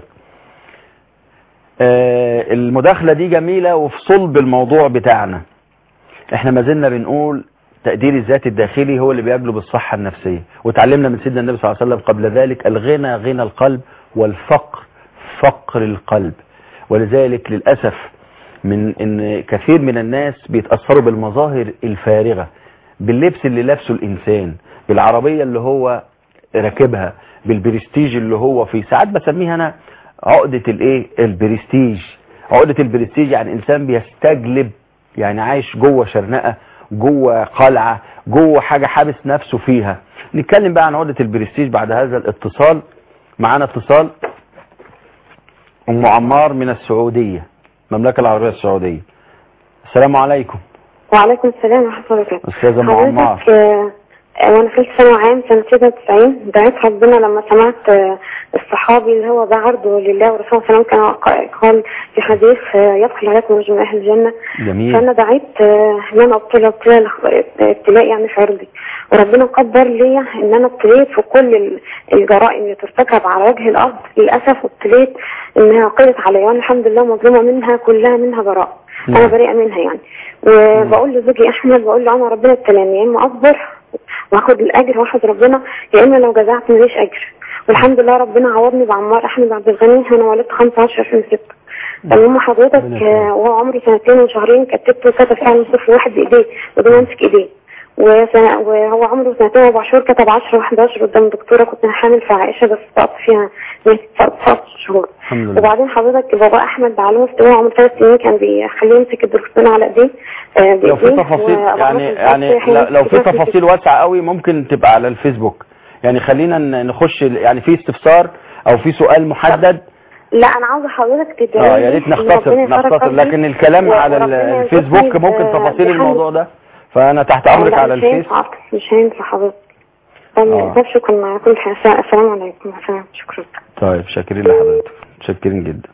آه المداخله دي جميله وفي صلب الموضوع بتاعنا. احنا ما زلنا بنقول تقدير الذات الداخلي هو اللي بيجلب الصحه النفسيه، وتعلمنا من سيدنا النبي صلى الله عليه وسلم قبل ذلك الغنى غنى القلب والفقر فقر القلب. ولذلك للاسف من ان كثير من الناس بيتاثروا بالمظاهر الفارغه، باللبس اللي لابسه الانسان، بالعربيه اللي هو راكبها، بالبرستيج اللي هو فيه. ساعات بسميها انا عقده الايه البرستيج. عقده البرستيج يعني انسان بيستجلب، يعني عايش جوه شرنقه، جوه قلعه، جوه حاجه حابس نفسه فيها. نتكلم بقى عن عقده البرستيج بعد هذا الاتصال. معانا اتصال ام عمار من السعوديه، المملكه العربيه السعوديه. السلام عليكم. وعليكم السلام ورحمة الله وبركاته. استاذه ام عمار. حضرتك آه، وانا في ثانوي عام سنة ستة وتسعين دعيت ربنا لما سمعت آه، الصحابي اللي هو ده عرضه لله ورسوله صلى الله عليه وسلم كان قال في حديث آه، يدخل عليكم رجل من اهل الجنة. جميل. فانا دعيت آه، ان انا ابتلى ابتلى ابتلاء يعني في عرضي، وربنا قدر لي ان انا ابتليت في كل ال- الجرائم اللي ترتكب على وجه الارض. للاسف ابتليت انها قلت علي، وانا الحمد لله مظلومه منها، كلها منها براء. نعم. انا بريئه منها يعني. وبقول لزوجي احمد، بقول له انا ربنا ابتلاني، يا اما اصبر واخد الاجر واحفظ ربنا، يا اما لو جزعت ماليش اجر. والحمد لله ربنا عوضني بعمار احمد عبد الغني. انا ولدت خمسة عشر ألفين وستة. المهم حضرتك آه، وهو عمري سنتين وشهرين كتبت وكتب فعلا صفر واحد بايديه بدون ما امسك ايديه. وسنة وهو عمره سنتين واربع شهور كتب عشرة واحد عشر قدام الدكتوره. كنت حامل في عائشه بس سقطت فيها ست شهور. الحمد لله. وبعدين حضرتك بابا احمد بعلمه استواء عمره ثلاث سنين كان بيخليه يمسك الدركسين على ايديه. آه، لو في بإيديه. تفاصيل وأبو يعني عمر يعني الفتح لا- لو في يمسك تفاصيل واسعه قوي ممكن تبقى على الفيسبوك. يعني خلينا ن- نخش يعني في استفسار او في سؤال محدد. لا انا عاوزه حضرتك تدعي اه يا ريت نختصر نختصر لكن الكلام على ال- الفيسبوك ممكن تفاصيل الموضوع ده، فانا تحت امرك على الفيس. مش هينفع حضرتك. آه. طيب شكرا على كل حاجه. السلام عليكم. شكرا. طيب شاكرين لحضرتك، شاكرين جدا.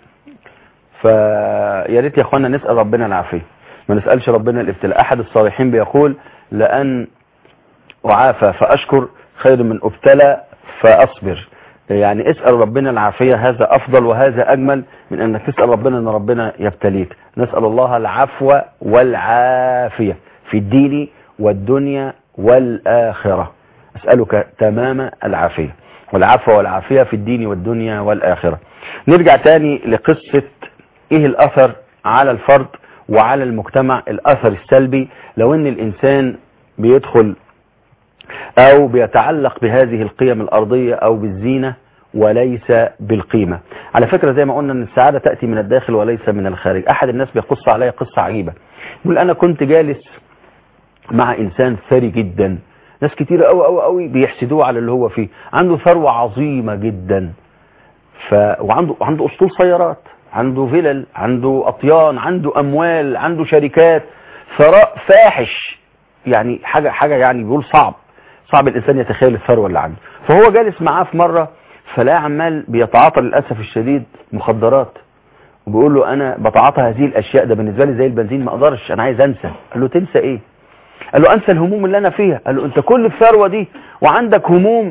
فيا ريت يا اخوانا نسال ربنا العافيه، ما نسالش ربنا الابتلاء. احد الصالحين بيقول لان اعافى فاشكر خير من ابتلى فاصبر. يعني اسال ربنا العافيه، هذا افضل وهذا اجمل من انك تسال ربنا ان ربنا يبتليك. نسال الله العفو والعافيه في الدين والدنيا والاخره. اسالك تمام العافيه والعفو والعافيه في الدين والدنيا والاخره. نرجع تاني لقصه ايه الاثر على الفرد وعلى المجتمع، الاثر السلبي لو ان الانسان بيدخل او بيتعلق بهذه القيم الارضية او بالزينة وليس بالقيمة. على فكرة زي ما قلنا ان السعادة تأتي من الداخل وليس من الخارج. احد الناس بيقص عليا قصة عجيبة، يقول انا كنت جالس مع انسان ثري جدا، ناس كتير قوي قوي قوي بيحسدوه على اللي هو فيه، عنده ثروة عظيمة جدا، ف... وعنده عنده اسطول سيارات، عنده فيلل، عنده اطيان، عنده اموال، عنده شركات، ثراء فاحش، يعني حاجة حاجة يعني بيقول صعب صعب الانسان يتخيل الثروة اللي عنده. فهو جالس معاه في مرة فلا عمال بيتعاطى للاسف الشديد مخدرات، وبيقول له انا بتعاطى هذه الاشياء، ده بالنسبة لي زي البنزين ما اقدرش، انا عايز انسى. قال له تنسى ايه؟ قال له انسى الهموم اللي انا فيها. قال له انت كل الثروه دي وعندك هموم؟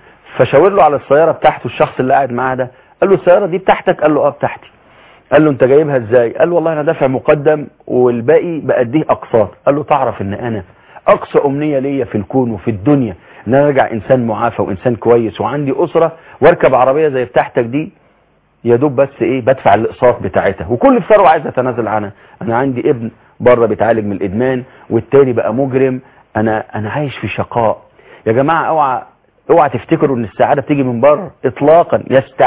فشاور له على السياره بتاعته الشخص اللي قاعد معاه ده، قال له السياره دي بتاعتك؟ قال له اه بتاعتي. قال له انت جايبها ازاي؟ قال له والله انا دافع مقدم والباقي بأديه اقساط. قال له تعرف ان انا اقصى امنيه ليا في الكون وفي الدنيا ان انا ارجع انسان معافى وانسان كويس وعندي اسره واركب عربيه زي بتاعتك دي، يا دوب بس ايه بدفع الاقساط بتاعتها وكل الثروه عايز اتنازل عنها. انا عندي ابن بره بيتعالج من الادمان والتاني بقى مجرم، انا انا عايش في شقاء. يا جماعه اوعى اوعى تفتكروا ان السعاده بتيجي من بره اطلاقا،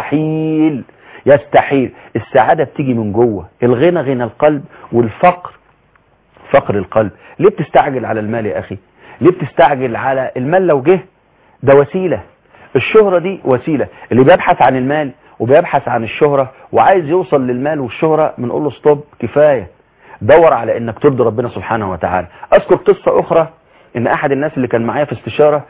يستحيل يستحيل. السعاده بتيجي من جوه. الغنى غنى القلب والفقر فقر القلب. ليه بتستعجل على المال يا اخي؟ ليه بتستعجل على المال؟ لو جه ده وسيله، الشهره دي وسيله. اللي بيبحث عن المال وبيبحث عن الشهره وعايز يوصل للمال والشهره بنقول له ستوب، كفايه، دور على انك ترضي ربنا سبحانه وتعالى. اذكر قصه اخرى ان احد الناس اللي كان معايا في استشاره،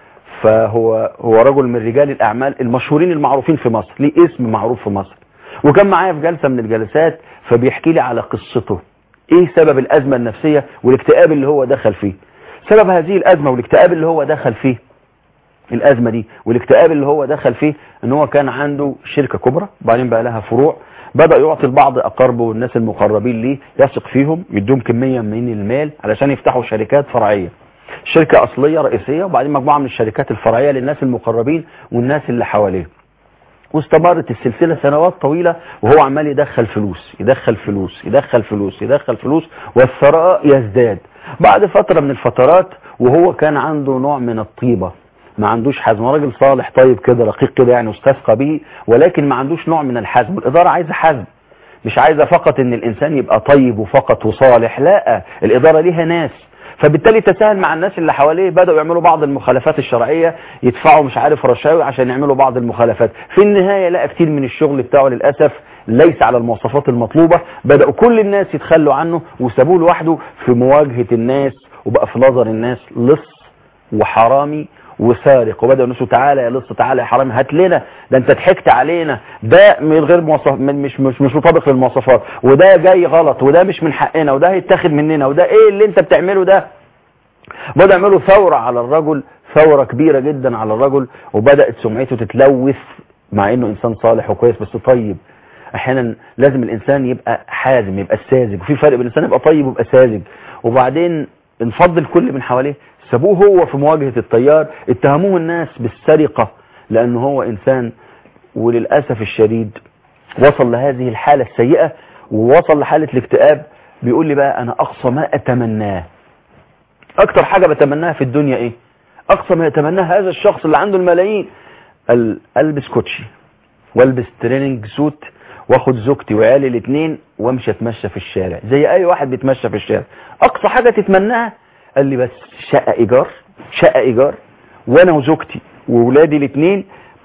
فهو هو رجل من رجال الاعمال المشهورين المعروفين في مصر، ليه اسم معروف في مصر، وكان معايا في جلسه من الجلسات فبيحكي لي على قصته، ايه سبب الازمه النفسيه والاكتئاب اللي هو دخل فيه. سبب هذه الازمه والاكتئاب اللي هو دخل فيه، الازمه دي والاكتئاب اللي هو دخل فيه، ان هو كان عنده شركه كبرى وبعدين بقى لها فروع، بدأ يعطي البعض أقاربه والناس المقربين ليه يثق فيهم، يدوم كمية من المال علشان يفتحوا شركات فرعية، شركة أصلية رئيسية وبعدين مجموعة من الشركات الفرعية للناس المقربين والناس اللي حواليه. واستمرت السلسلة سنوات طويلة وهو عمال يدخل فلوس يدخل فلوس يدخل فلوس يدخل فلوس والثراء يزداد. بعد فترة من الفترات وهو كان عنده نوع من الطيبة، ما عندوش حزم، راجل صالح طيب كده رقيق كده يعني واستثقى به، ولكن ما عندوش نوع من الحزم. الإدارة عايزة حزم، مش عايزة فقط ان الانسان يبقى طيب وفقط وصالح، لا، الإدارة ليها ناس، فبالتالي تساهل مع الناس اللي حواليه، بدأوا يعملوا بعض المخالفات الشرعية، يدفعوا مش عارف رشاوي عشان يعملوا بعض المخالفات. في النهاية لقى كتير من الشغل بتاعه للأسف ليس على المواصفات المطلوبة، بدأوا كل الناس يتخلوا عنه وسابوه لوحده في مواجهة الناس، وبقى في نظر الناس لص وحرامي وسارق، وبدأ الناس تعالى يا لص تعالى يا حرامي هات لنا، ده انت ضحكت علينا، ده من غير مواصف مش مش مش مطابق للمواصفات، وده جاي غلط، وده مش من حقنا، وده هيتاخد مننا، وده ايه اللي انت بتعمله ده. بدأ يعملوا ثورة على الرجل، ثورة كبيرة جدا على الرجل، وبدأت سمعته تتلوث مع انه انسان صالح وكويس بس طيب. احيانا لازم الانسان يبقى حازم، يبقى ساذج، وفي فرق بين الانسان يبقى طيب ويبقى ساذج. وبعدين انفض الكل من حواليه، سابوه هو في مواجهة التيار، اتهموه الناس بالسرقة لأنه هو إنسان، وللأسف الشديد وصل لهذه الحالة السيئة ووصل لحالة الاكتئاب. بيقول لي بقى أنا أقصى ما أتمناه، أكتر حاجة بتمناها في الدنيا إيه؟ أقصى ما يتمناه هذا الشخص اللي عنده الملايين، ألبس كوتشي والبس تريننج سوت واخد زوجتي وعيالي الاثنين وامشي اتمشى في الشارع زي اي واحد بيتمشى في الشارع. اقصى حاجة تتمناها؟ قال لي بس شقة ايجار، شقة ايجار، وانا وزوجتي وولادي الاثنين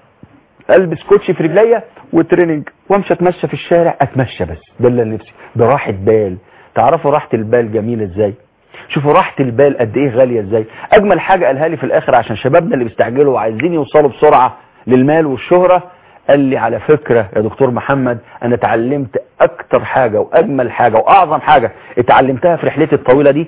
البس كوتشي في رجليا وتريننج وامشي اتمشى في الشارع، اتمشى بس، ده اللي نفسي، ده راحة بال. تعرفوا راحة البال جميلة ازاي؟ شوفوا راحة البال قد ايه غالية ازاي. اجمل حاجة قالها لي في الاخر عشان شبابنا اللي بيستعجلوا وعايزين يوصلوا بسرعة للمال والشهرة، قال لي على فكرة يا دكتور محمد انا اتعلمت اكتر حاجة واجمل حاجة واعظم حاجة اتعلمتها في رحلتي الطويلة دي،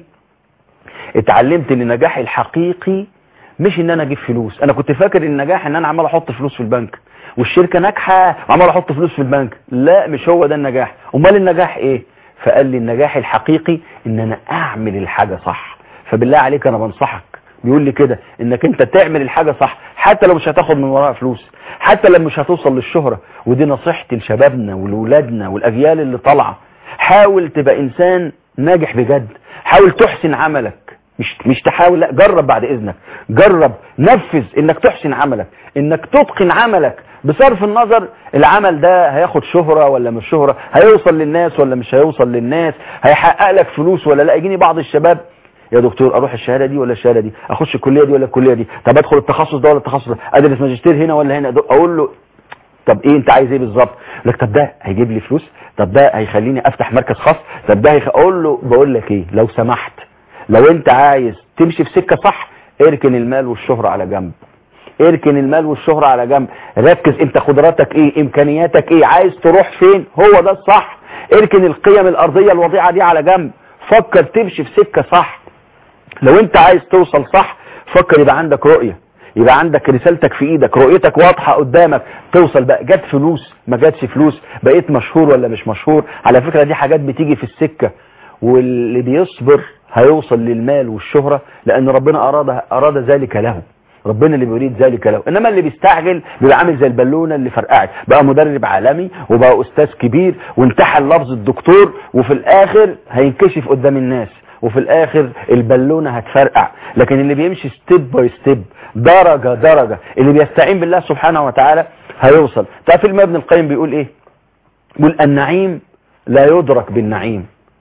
اتعلمت ان النجاح الحقيقي مش ان انا اجيب فلوس. انا كنت فاكر النجاح ان انا عمال احط فلوس في البنك والشركة ناجحة وعمال احط فلوس في البنك، لا مش هو ده النجاح. امال النجاح ايه؟ فقال لي النجاح الحقيقي ان انا اعمل الحاجة صح. فبالله عليك انا بنصحك، بيقول لي كده، انك انت تعمل الحاجة صح حتى لو مش هتاخد من وراها فلوس، حتى لو مش هتوصل للشهرة. ودي نصيحتي لشبابنا ولولادنا والاجيال اللي طالعه. حاول تبقى انسان ناجح بجد، حاول تحسن عملك، مش مش تحاول، لا جرب بعد اذنك، جرب نفذ انك تحسن عملك، انك تتقن عملك بصرف النظر العمل ده هياخد شهرة ولا مش شهرة، هيوصل للناس ولا مش هيوصل للناس، هيحقق لك فلوس ولا لا. يجيني بعض الشباب يا دكتور اروح الشهاده دي ولا الشهاده دي، اخش الكليه دي ولا الكليه دي، طب ادخل التخصص ده ولا التخصص ده، ادرس ماجستير هنا ولا هنا. اقول له طب ايه انت عايز ايه بالظبط؟ لك طب ده هيجيب لي فلوس، طب ده هيخليني افتح مركز خاص، طب ده هيخ... اقول له بقول لك ايه، لو سمحت لو انت عايز تمشي في سكه صح اركن المال والشهره على جنب، اركن المال والشهره على جنب، ركز انت قدراتك ايه، امكانياتك ايه، عايز تروح فين، هو ده الصح. اركن القيم الارضيه الوضيعه دي على جنب، فكر تمشي في سكه صح. لو انت عايز توصل صح فكر يبقى عندك رؤية، يبقى عندك رسالتك في ايدك، رؤيتك واضحة قدامك، توصل بقى. جت فلوس ما جاتش فلوس، بقيت مشهور ولا مش مشهور، على فكرة دي حاجات بتيجي في السكة. واللي بيصبر هيوصل للمال والشهرة لان ربنا اراد اراد ذلك له، ربنا اللي بيريد ذلك له. انما اللي بيستعجل بيبقى عامل زي البالونه اللي فرقعت، بقى مدرب عالمي وبقى استاذ كبير وانتحل لفظ الدكتور، وفي الاخر هينكشف قدام الناس، وفي الاخر البالونه هتفرقع. لكن اللي بيمشي ستيب باي ستيب، درجه درجه، اللي بيستعين بالله سبحانه وتعالى هيوصل. تعرف فيلم ابن القيم بيقول ايه؟ بيقول النعيم لا يدرك بالنعيم،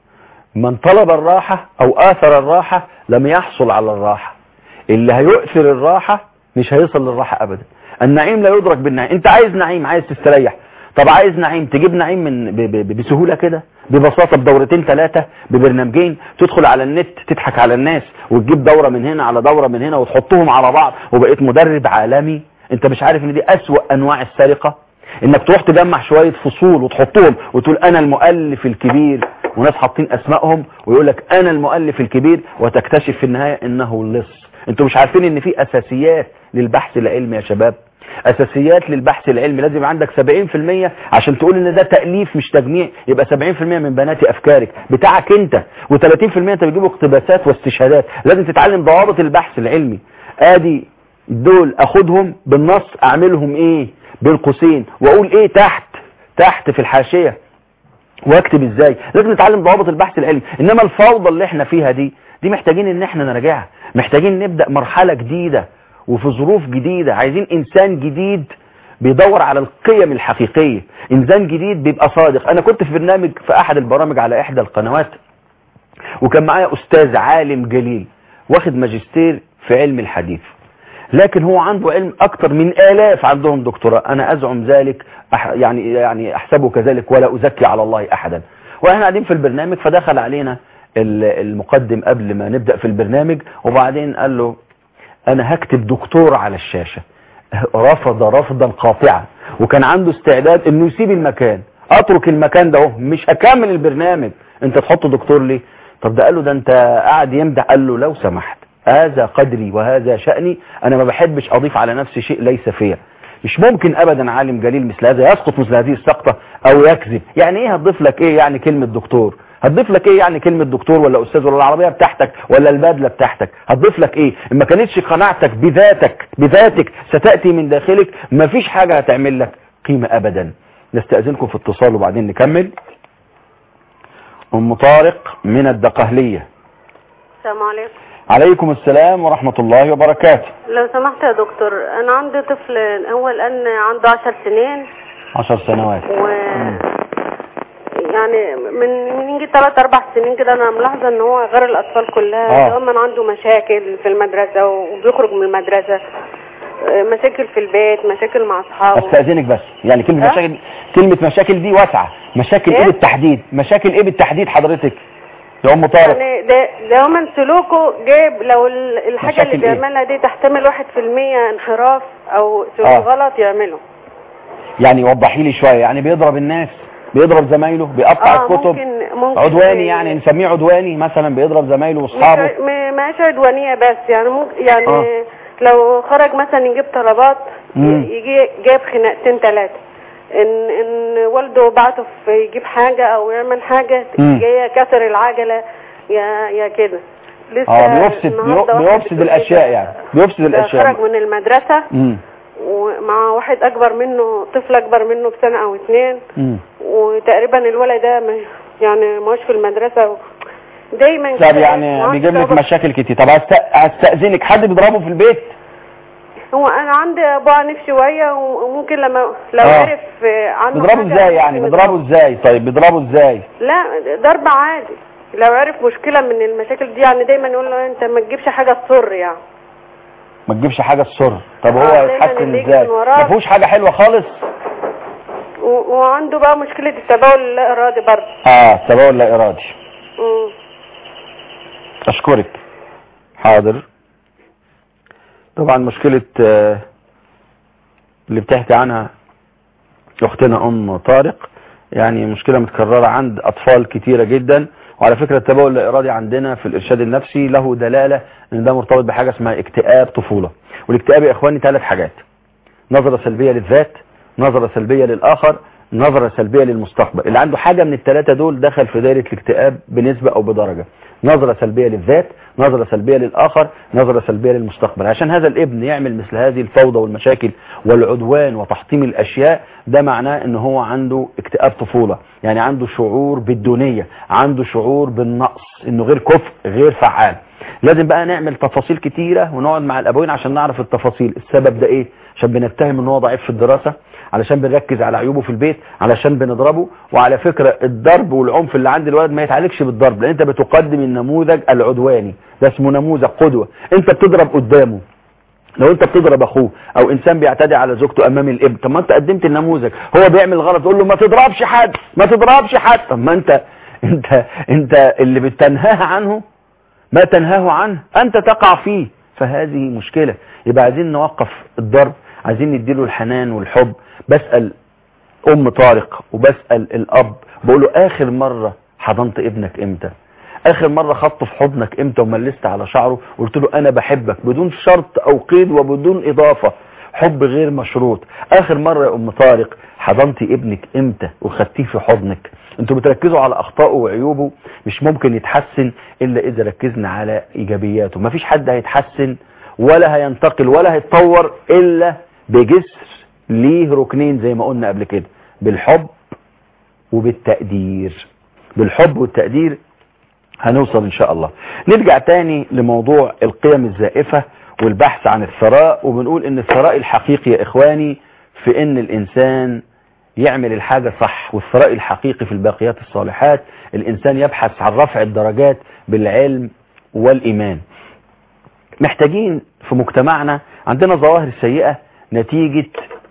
من طلب الراحه او اثر الراحه لم يحصل على الراحه. اللي هيؤثر الراحة مش هيصل للراحة ابدا. النعيم لا يدرك بالنعيم. انت عايز نعيم، عايز تستريح، طب عايز نعيم تجيب نعيم من ب ب بسهولة كده ببساطة، بدورتين ثلاثة ببرنامجين، تدخل على النت تضحك على الناس وتجيب دورة من هنا على دورة من هنا وتحطهم على بعض وبقيت مدرب عالمي. انت مش عارف ان دي اسوأ انواع السرقة، انك تروح تجمع شوية فصول وتحطهم وتقول انا المؤلف الكبير، وناس حاطين اسمائهم ويقول لك انا المؤلف الكبير، وتكتشف في النهاية انه لص. انتوا مش عارفين ان في اساسيات للبحث العلمي يا شباب، اساسيات للبحث العلمي. لازم عندك سبعين في المية عشان تقول ان ده تأليف مش تجميع، يبقى سبعين في المية من بنات افكارك بتاعك انت، وثلاثين في المية انت بتجيبوا اقتباسات واستشهادات. لازم تتعلم ضوابط البحث العلمي. ادي دول اخدهم بالنص، اعملهم ايه بين قوسين واقول ايه تحت تحت في الحاشية واكتب ازاي. لازم نتعلم ضوابط البحث العلمي. انما الفوضى اللي احنا فيها دي دي محتاجين ان احنا نراجعها، محتاجين نبدأ مرحلة جديدة وفي ظروف جديدة. عايزين انسان جديد بيدور على القيم الحقيقية، انسان جديد بيبقى صادق. انا كنت في برنامج في احد البرامج على احدى القنوات، وكان معايا استاذ عالم جليل واخد ماجستير في علم الحديث، لكن هو عنده علم اكتر من الاف عندهم دكتوراه. انا ازعم ذلك، أح يعني يعني احسبه كذلك ولا ازكي على الله احدا. واحنا قاعدين في البرنامج فدخل علينا المقدم قبل ما نبدأ في البرنامج، وبعدين قال له انا هكتب دكتور على الشاشة. رفض رفضا قاطعا، وكان عنده استعداد انه يسيب المكان. اترك المكان ده اهو، مش هكمل البرنامج، انت تحط دكتور ليه؟ طب ده قال له ده انت قاعد يمدح. قال له لو سمحت هذا قدري وهذا شأني، انا ما بحبش اضيف على نفسي شيء ليس فيا. مش ممكن ابدا عالم جليل مثل هذا يسقط مثل هذه السقطة او يكذب. يعني ايه هتضيف لك ايه يعني كلمة دكتور؟ هتضيف لك ايه يعني كلمة دكتور ولا استاذ ولا العربية بتاعتك ولا البادلة بتاعتك؟ هتضيف لك ايه؟ ما كانتش قناعتك بذاتك بذاتك ستأتي من داخلك، ما فيش حاجة هتعمل لك قيمة ابدا. نستأذنكم في اتصال وبعدين نكمل. ام طارق من الدقهلية. السلام عليكم. عليكم السلام ورحمة الله وبركاته. لو سمحت يا دكتور، انا عندي طفل اول ان عنده عشر سنين. عشر سنوات. و... يعني من من يجي ثلاث اربع سنين كده انا ملاحظه ان هو غير الاطفال كلها. دايما عنده مشاكل في المدرسه وبيخرج من المدرسه، مشاكل في البيت، مشاكل مع اصحابه. استاذنك بس، يعني كلمه أه؟ مشاكل كلمه مشاكل دي واسعه. مشاكل ايه, إيه بالتحديد؟ مشاكل ايه بالتحديد حضرتك يا ام طارق؟ يعني ده دايما سلوكه جايب، لو الحاجه اللي بيعملها دي تحتمل واحد في المية انحراف او سلوك آه. غلط يعمله. يعني وضحي لي شويه. يعني بيضرب الناس، بيضرب زمايله، بيقطع آه الكتب، ممكن ممكن عدواني، يعني نسميه عدواني مثلا، بيضرب زمايله واصحابه. مش عدوانيه بس، يعني ممكن يعني آه. لو خرج مثلا يجيب طلبات يجي جايب خناقتين ثلاثه، ان ان والده بعته في يجيب حاجه او يعمل حاجه جايه كسر العجله يا يا كده. لسه اه بيفسد بيفسد الاشياء، يعني بيفسد الاشياء. خرج من المدرسه مم. ومع واحد اكبر منه، طفل اكبر منه بسنه او اتنين، مم. وتقريبا الولد ده يعني ماهوش في المدرسه دايما كده. طب يعني بيجيب لك مشاكل كتير. طب هستأذنك، حد بيضربه في البيت؟ هو انا عندي ابو عنيف شويه، وممكن لما لو آه. عرف عنه بيضربه ازاي يعني؟ بيضربه ازاي؟ طيب بيضربه ازاي؟ لا ضرب عادي. لو عرف مشكله من المشاكل دي يعني دايما يقول له انت ما تجيبش حاجه تصر، يعني ما تجيبش حاجه تصر. طب هو يتحسن ازاي؟ ما فيهوش حاجه حلوه خالص. وعنده بقى مشكله التبول اللا ارادي برضه. اه التبول اللا ارادي. امم اشكرك. حاضر. طبعا مشكلة اللي بتحكي عنها اختنا ام طارق يعني مشكلة متكررة عند اطفال كتيرة جدا، وعلى فكرة التبول اللا ارادي عندنا في الارشاد النفسي له دلالة ان ده مرتبط بحاجة اسمها اكتئاب طفولة. والاكتئاب يا اخواني ثلاث حاجات: نظرة سلبية للذات، نظرة سلبية للاخر، نظرة سلبية للمستقبل. اللي عنده حاجة من الثلاثة دول دخل في دائرة الاكتئاب بنسبة او بدرجة. نظرة سلبية للذات، نظرة سلبية للآخر، نظرة سلبية للمستقبل. عشان هذا الابن يعمل مثل هذه الفوضى والمشاكل والعدوان وتحطيم الأشياء، ده معناه ان هو عنده اكتئاب طفولة، يعني عنده شعور بالدونية، عنده شعور بالنقص، انه غير كفء غير فعال. لازم بقى نعمل تفاصيل كتيرة ونقعد مع الأبوين عشان نعرف التفاصيل. السبب ده ايه؟ عشان بنتهم ان هو ضعيف في الدراسة، علشان بنركز على عيوبه في البيت، علشان بنضربه. وعلى فكرة الضرب والعنف اللي عند الولد ما يتعالجش بالضرب، لان انت بتقدم النموذج العدواني، ده اسمه نموذج قدوة، انت بتضرب قدامه. لو انت بتضرب اخوه او انسان بيعتدي على زوجته امام الابن، طب ما انت قدمت النموذج. هو بيعمل غلط تقول له ما تضربش حد، ما تضربش حد. طب ما انت انت انت اللي بتنهاه عنه ما تنهاه عنه انت تقع فيه. فهذه مشكلة. يبقى عايزين نوقف الضرب، عايزين نديله الحنان والحب. بسأل ام طارق وبسأل الاب، بقول له اخر مرة حضنت ابنك امتى؟ اخر مرة خدته في حضنك امتى وملست على شعره وقلت له انا بحبك بدون شرط او قيد وبدون اضافة، حب غير مشروط؟ اخر مرة يا ام طارق حضنتي ابنك امتى وخدتيه في حضنك؟ انتوا بتركزوا على اخطائه وعيوبه، مش ممكن يتحسن الا اذا ركزنا على ايجابياته. مفيش حد هيتحسن ولا هينتقل ولا هيتطور الا بجسر ليه ركنين زي ما قلنا قبل كده: بالحب وبالتقدير. بالحب والتقدير هنوصل ان شاء الله. نرجع تاني لموضوع القيم الزائفة والبحث عن الثراء، وبنقول ان الثراء الحقيقي يا اخواني في ان الانسان يعمل الحاجة صح، والثراء الحقيقي في الباقيات الصالحات الانسان يبحث عن رفع الدرجات بالعلم والايمان. محتاجين في مجتمعنا، عندنا ظواهر سيئة نتيجة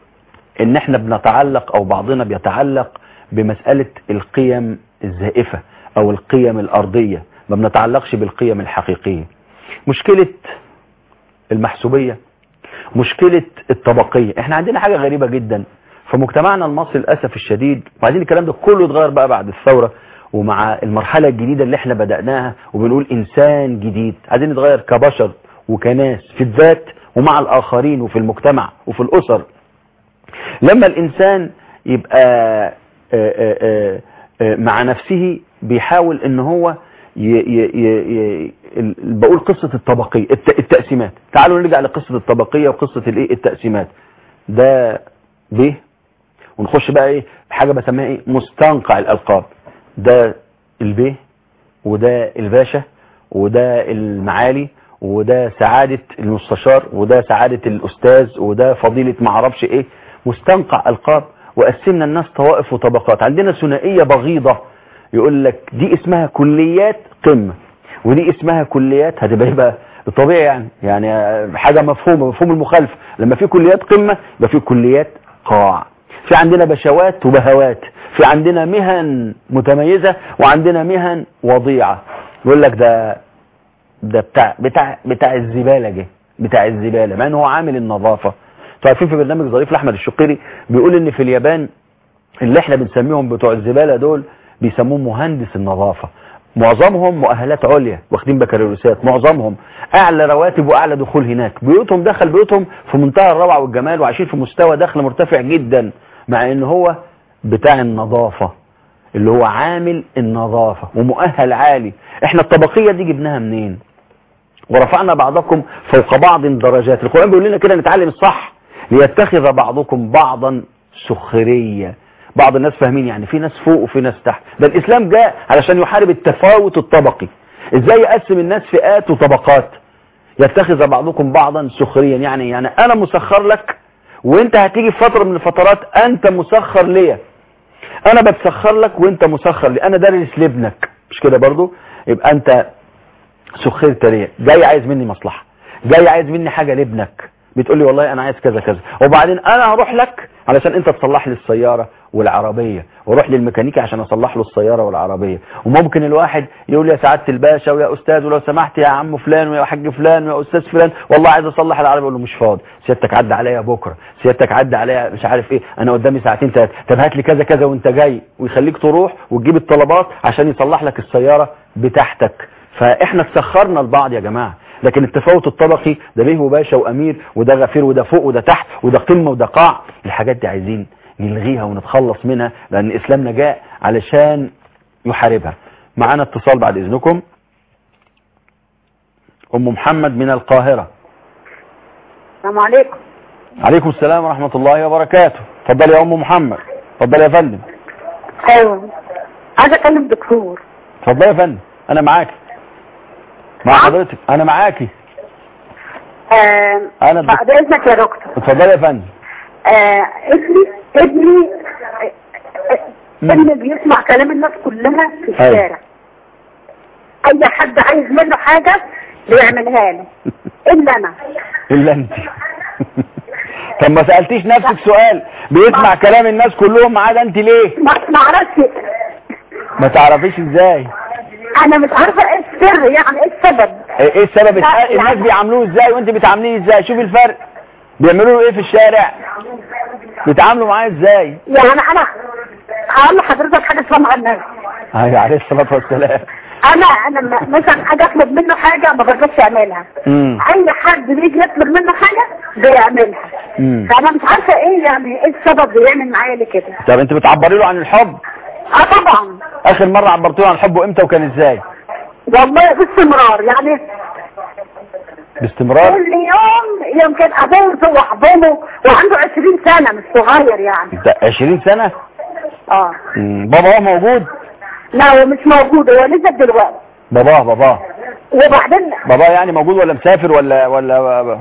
ان احنا بنتعلق او بعضنا بيتعلق بمسألة القيم الزائفة او القيم الارضية، ما بنتعلقش بالقيم الحقيقية. مشكلة المحسوبية، مشكلة الطبقية. احنا عندنا حاجة غريبة جدا في مجتمعنا المصري للأسف الشديد، وعايزين الكلام ده كله يتغير بقى بعد الثورة ومع المرحلة الجديدة اللي احنا بدأناها، وبنقول انسان جديد. عايزين نتغير كبشر وكناس في الذات ومع الآخرين وفي المجتمع وفي الأسر. لما الإنسان يبقى آآ آآ آآ مع نفسه بيحاول ان هو ي ي ي ي بقول قصة الطبقية التقسيمات. تعالوا نرجع لقصة الطبقية وقصة الايه التقسيمات. ده ب ونخش بقى ايه حاجة بسميها ايه مستنقع الألقاب. ده الب وده الباشا وده المعالي وده سعادة المستشار وده سعادة الأستاذ وده فضيلة معرفش ايه. مستنقع ألقاب، وقسمنا الناس طوائف وطبقات. عندنا ثنائية بغيضة، يقول لك دي اسمها كليات قمة ودي اسمها كليات هتبقى يبقى طبيعي يعني يعني حاجة مفهومة، مفهوم المخالفة. لما في كليات قمة يبقى في كليات قاع. في عندنا بشوات وبهوات، في عندنا مهن متميزة وعندنا مهن وضيعة. يقول لك ده ده بتاع بتاع بتاع الزبالة جه بتاع الزبالة، مع انه هو عامل النظافة. تعرفين في برنامج ظريف لأحمد الشقيري بيقول ان في اليابان اللي احنا بنسميهم بتوع الزبالة دول بيسموه مهندس النظافة. معظمهم مؤهلات عليا، واخدين بكالوريوسات، معظمهم اعلى رواتب واعلى دخول هناك. بيوتهم دخل بيوتهم في منتهى الروعة والجمال وعايشين في مستوى دخل مرتفع جدا، مع ان هو بتاع النظافة اللي هو عامل النظافة ومؤهل عالي. احنا الطبقية دي جبناها منين؟ ورفعنا بعضكم فوق بعض درجات. القرآن بيقول لنا كده نتعلم الصح، ليتخذ بعضكم بعضا سخرية. بعض الناس فاهمين يعني في ناس فوق وفي ناس تحت. ده الإسلام جاء علشان يحارب التفاوت الطبقي. ازاي يقسم الناس فئات وطبقات؟ يتخذ بعضكم بعضا سخريا، يعني يعني انا مسخر لك وانت هتيجي في فترة من الفترات انت مسخر ليا. انا بتسخر لك وانت مسخر لي. انا دارس لابنك، مش كده برضو؟ يبقى انت سخرت ليا، جاي عايز مني مصلحة، جاي عايز مني حاجة لابنك، بتقول لي والله انا عايز كذا كذا، وبعدين انا هروح لك علشان انت تصلح لي السيارة والعربية، واروح للميكانيكي عشان اصلح له السيارة والعربية. وممكن الواحد يقول يا سعادة الباشا ويا استاذ ولو سمحت يا عم فلان ويا حاج فلان ويا استاذ فلان والله عايز اصلح العربية، اقول له مش فاضي، سيادتك عدى عليا بكرة، سيادتك عدى عليا مش عارف ايه، انا قدامي ساعتين ثلاثة، طب هات لي كذا كذا وانت جاي، ويخليك تروح وتجيب الطلبات عشان يصلح لك السيارة بتاعتك. فاحنا تسخرنا البعض يا جماعة. لكن التفاوت الطبقي ده بيه وباشا وامير وده غفير وده فوق وده تحت وده قمة وده قاع، الحاجات دي عايزين نلغيها ونتخلص منها، لان اسلامنا جاء علشان يحاربها. معانا اتصال بعد اذنكم. ام محمد من القاهرة. السلام عليكم. عليكم السلام ورحمة الله وبركاته. اتفضلي يا ام محمد. اتفضلي يا فندم. ايوه عايزه اكلم دكتور. اتفضلي يا فندم انا معاكي. مع حضرتك انا معاكي. آه انا بعد اذنك يا دكتور. اتفضلي يا فندم. آه ابني ابني ابني بيسمع كلام الناس كلها في الشارع. اي حد عايز منه حاجة بيعملها له الا انا. الا انت. طب ما سألتيش نفسك سؤال، بيسمع كلام الناس كلهم ما عدا انت ليه؟ ما ما اعرفش. ما تعرفيش ازاي؟ انا مش عارفه ايه السر، يعني ايه السبب؟ ايه السبب؟ الناس بيعاملوه ازاي وانت بتعامليه ازاي؟ شوفي الفرق. بيعملوا له ايه في الشارع؟ بيتعاملوا معاه ازاي؟ يعني انا هقول لحضرتك حاجه اسمها النبي. ايوه عليه الصلاه والسلام. انا انا مثلا حاجه اطلب منه حاجه ما برضاش يعملها. اي حد بيجي يطلب منه حاجه بيعملها. مم. فانا مش عارفه ايه يعني ايه السبب بيعمل معايا ليه كده. طب انت بتعبري له عن الحب؟ اه طبعا. اخر مره عبرتي له عن الحب امتى وكان ازاي؟ والله باستمرار يعني باستمرار كل يوم يمكن ابوه واحضنه وعنده عشرين سنه مش صغير يعني. ده عشرين سنه؟ اه. مم. بابا هو موجود؟ لا هو مش موجود، هو نزل دلوقتي. باباه باباه وبعدين باباه يعني موجود ولا مسافر ولا ولا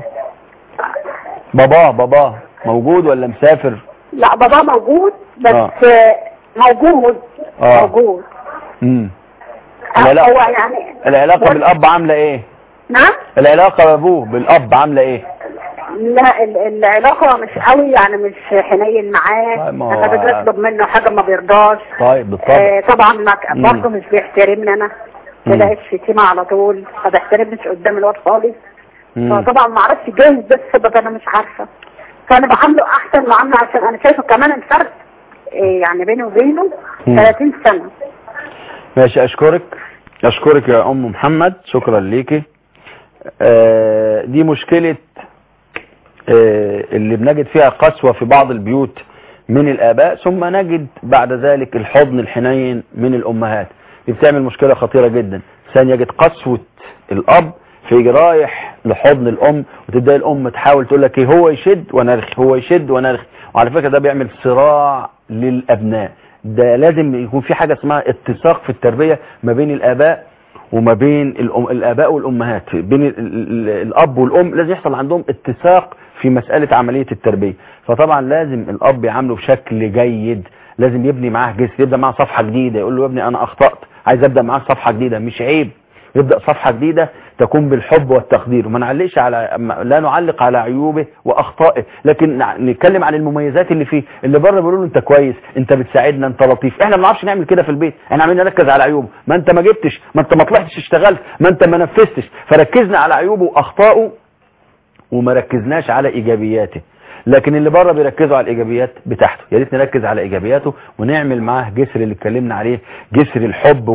باباه باباه موجود ولا مسافر؟ لا باباه موجود بس آه. موجود آه. موجود. امم هو يعني العلاقه بالاب عامله ايه؟ نعم؟ العلاقه بابوه بالاب عامله ايه؟ لا العلاقه مش قوي يعني، مش حنين معاه. انا بدي اطلب منه حاجه ما بيرضاش. طيب بالطبع. آه طبعا برضه مش بيحترمني انا، كده الشتيمه على طول، ما بيحترمنيش قدام الواد خالص. فطبعا ما اعرفش جايز ده السبب، انا مش عارفه. فانا بعامله احسن معامله عشان انا شايفه كمان الفرق يعني بيني وبينه ثلاثين سنه. ماشي اشكرك اشكرك يا ام محمد، شكرا ليكي. آه دي مشكلة آه اللي بنجد فيها قسوة في بعض البيوت من الآباء، ثم نجد بعد ذلك الحضن الحنين من الأمهات. دي بتعمل مشكلة خطيرة جدا. ثانيا يجد قسوة الأب في رايح لحضن الأم، وتبدأ الأم تحاول تقول لك ايه، هو يشد ونرخي هو يشد ونرخي. وعلى فكرة ده بيعمل صراع للأبناء. ده لازم يكون في حاجة اسمها اتساق في التربية ما بين الآباء وما بين الأم الآباء والأمهات، بين ال ال الأب والأم لازم يحصل عندهم اتساق في مسألة عملية التربية. فطبعا لازم الأب يعامله بشكل جيد، لازم يبني معاه جسر، يبدأ معاه صفحة جديدة، يقول له يا ابني أنا أخطأت عايز أبدأ معاك صفحة جديدة، مش عيب يبدأ صفحة جديدة تكون بالحب والتقدير. وما نعلقش على لا نعلق على عيوبه واخطائه، لكن نتكلم عن المميزات اللي فيه. اللي بره بيقولوا له انت كويس، انت بتساعدنا، انت لطيف. احنا ما بنعرفش نعمل كده في البيت، احنا عمالين نركز على عيوبه. ما انت ما جبتش، ما انت ما طلعتش اشتغلت، ما انت ما نفذتش. فركزنا على عيوبه واخطائه وما ركزناش على ايجابياته. لكن اللي بره بيركزوا على الايجابيات بتاعته. يا ريت نركز على ايجابياته ونعمل معاه جسر اللي اتكلمنا عليه، جسر الحب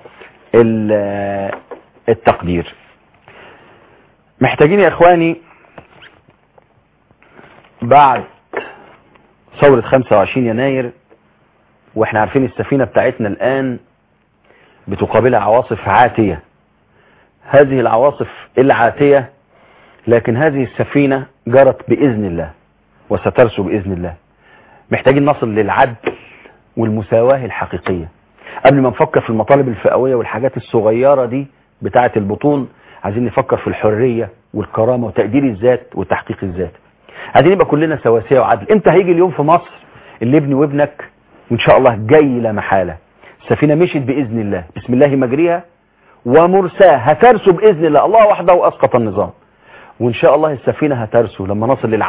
والتقدير. محتاجين يا اخواني بعد ثورة خمسة وعشرين يناير، واحنا عارفين السفينة بتاعتنا الان بتقابلها عواصف عاتية. هذه العواصف العاتية لكن هذه السفينة جرت بإذن الله وسترسو بإذن الله. محتاجين نصل للعدل والمساواة الحقيقية. قبل ما نفكر في المطالب الفئوية والحاجات الصغيرة دي بتاعة البطون، عايزين نفكر في الحرية والكرامة وتقدير الذات وتحقيق الذات. عايزين يبقى كلنا سواسية وعدل. امتى هيجي اليوم في مصر اللي ابني وابنك وان شاء الله جاي لا محالة السفينة مشيت بإذن الله، بسم الله مجريها ومرساها، هترسو بإذن الله. الله وحده أسقط النظام، وان شاء الله السفينة هترسو لما نصل للعدل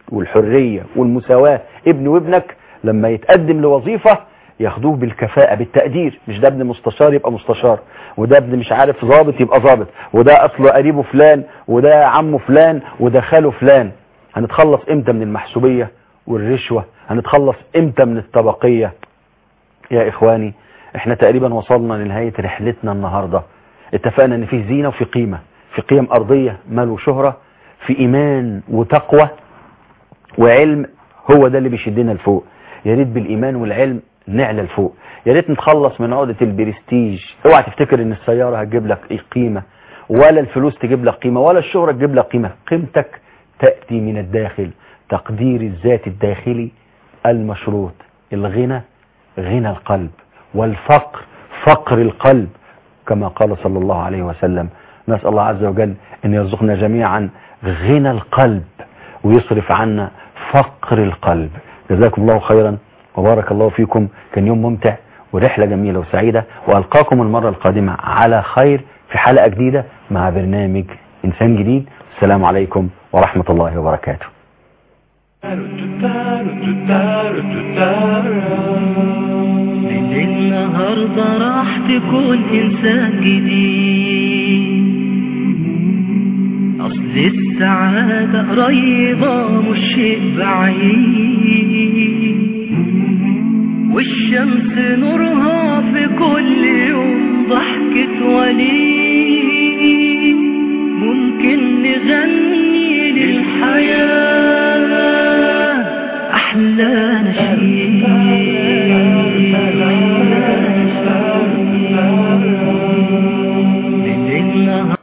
والحرية والمساواة. ابن وابنك لما يتقدم لوظيفة ياخدوه بالكفاءة بالتقدير، مش ده ابن مستشار يبقى مستشار، وده ابن مش عارف ضابط يبقى ضابط، وده اصله قريبه فلان، وده عمه فلان، وده خاله فلان. هنتخلص امتى من المحسوبية والرشوة؟ هنتخلص امتى من الطبقية؟ يا اخواني احنا تقريبا وصلنا لنهاية رحلتنا النهاردة. اتفقنا ان في زينة وفي قيمة، في قيم ارضية مال وشهرة، في ايمان وتقوى وعلم، هو ده اللي بيشدنا لفوق. يا ريت بالايمان والعلم نعلى لفوق، يا ريت نتخلص من عقدة البرستيج. اوعى تفتكر ان السيارة هتجيب لك ايه قيمة، ولا الفلوس تجيب لك قيمة، ولا الشهرة تجيب لك قيمة. قيمتك تأتي من الداخل، تقدير الذات الداخلي المشروط. الغنى غنى القلب، والفقر فقر القلب، كما قال صلى الله عليه وسلم. نسأل الله عز وجل أن يرزقنا جميعا غنى القلب ويصرف عنا فقر القلب. جزاكم الله خيرا وبارك الله فيكم. كان يوم ممتع ورحلة جميلة وسعيدة، وألقاكم المرة القادمة على خير في حلقة جديدة مع برنامج إنسان جديد. السلام عليكم ورحمة الله وبركاته. من النهاردة راح تكون إنسان جديد، أصل السعادة قريبة مش شيء بعيد، والشمس نورها في كل يوم ضحكة وليد.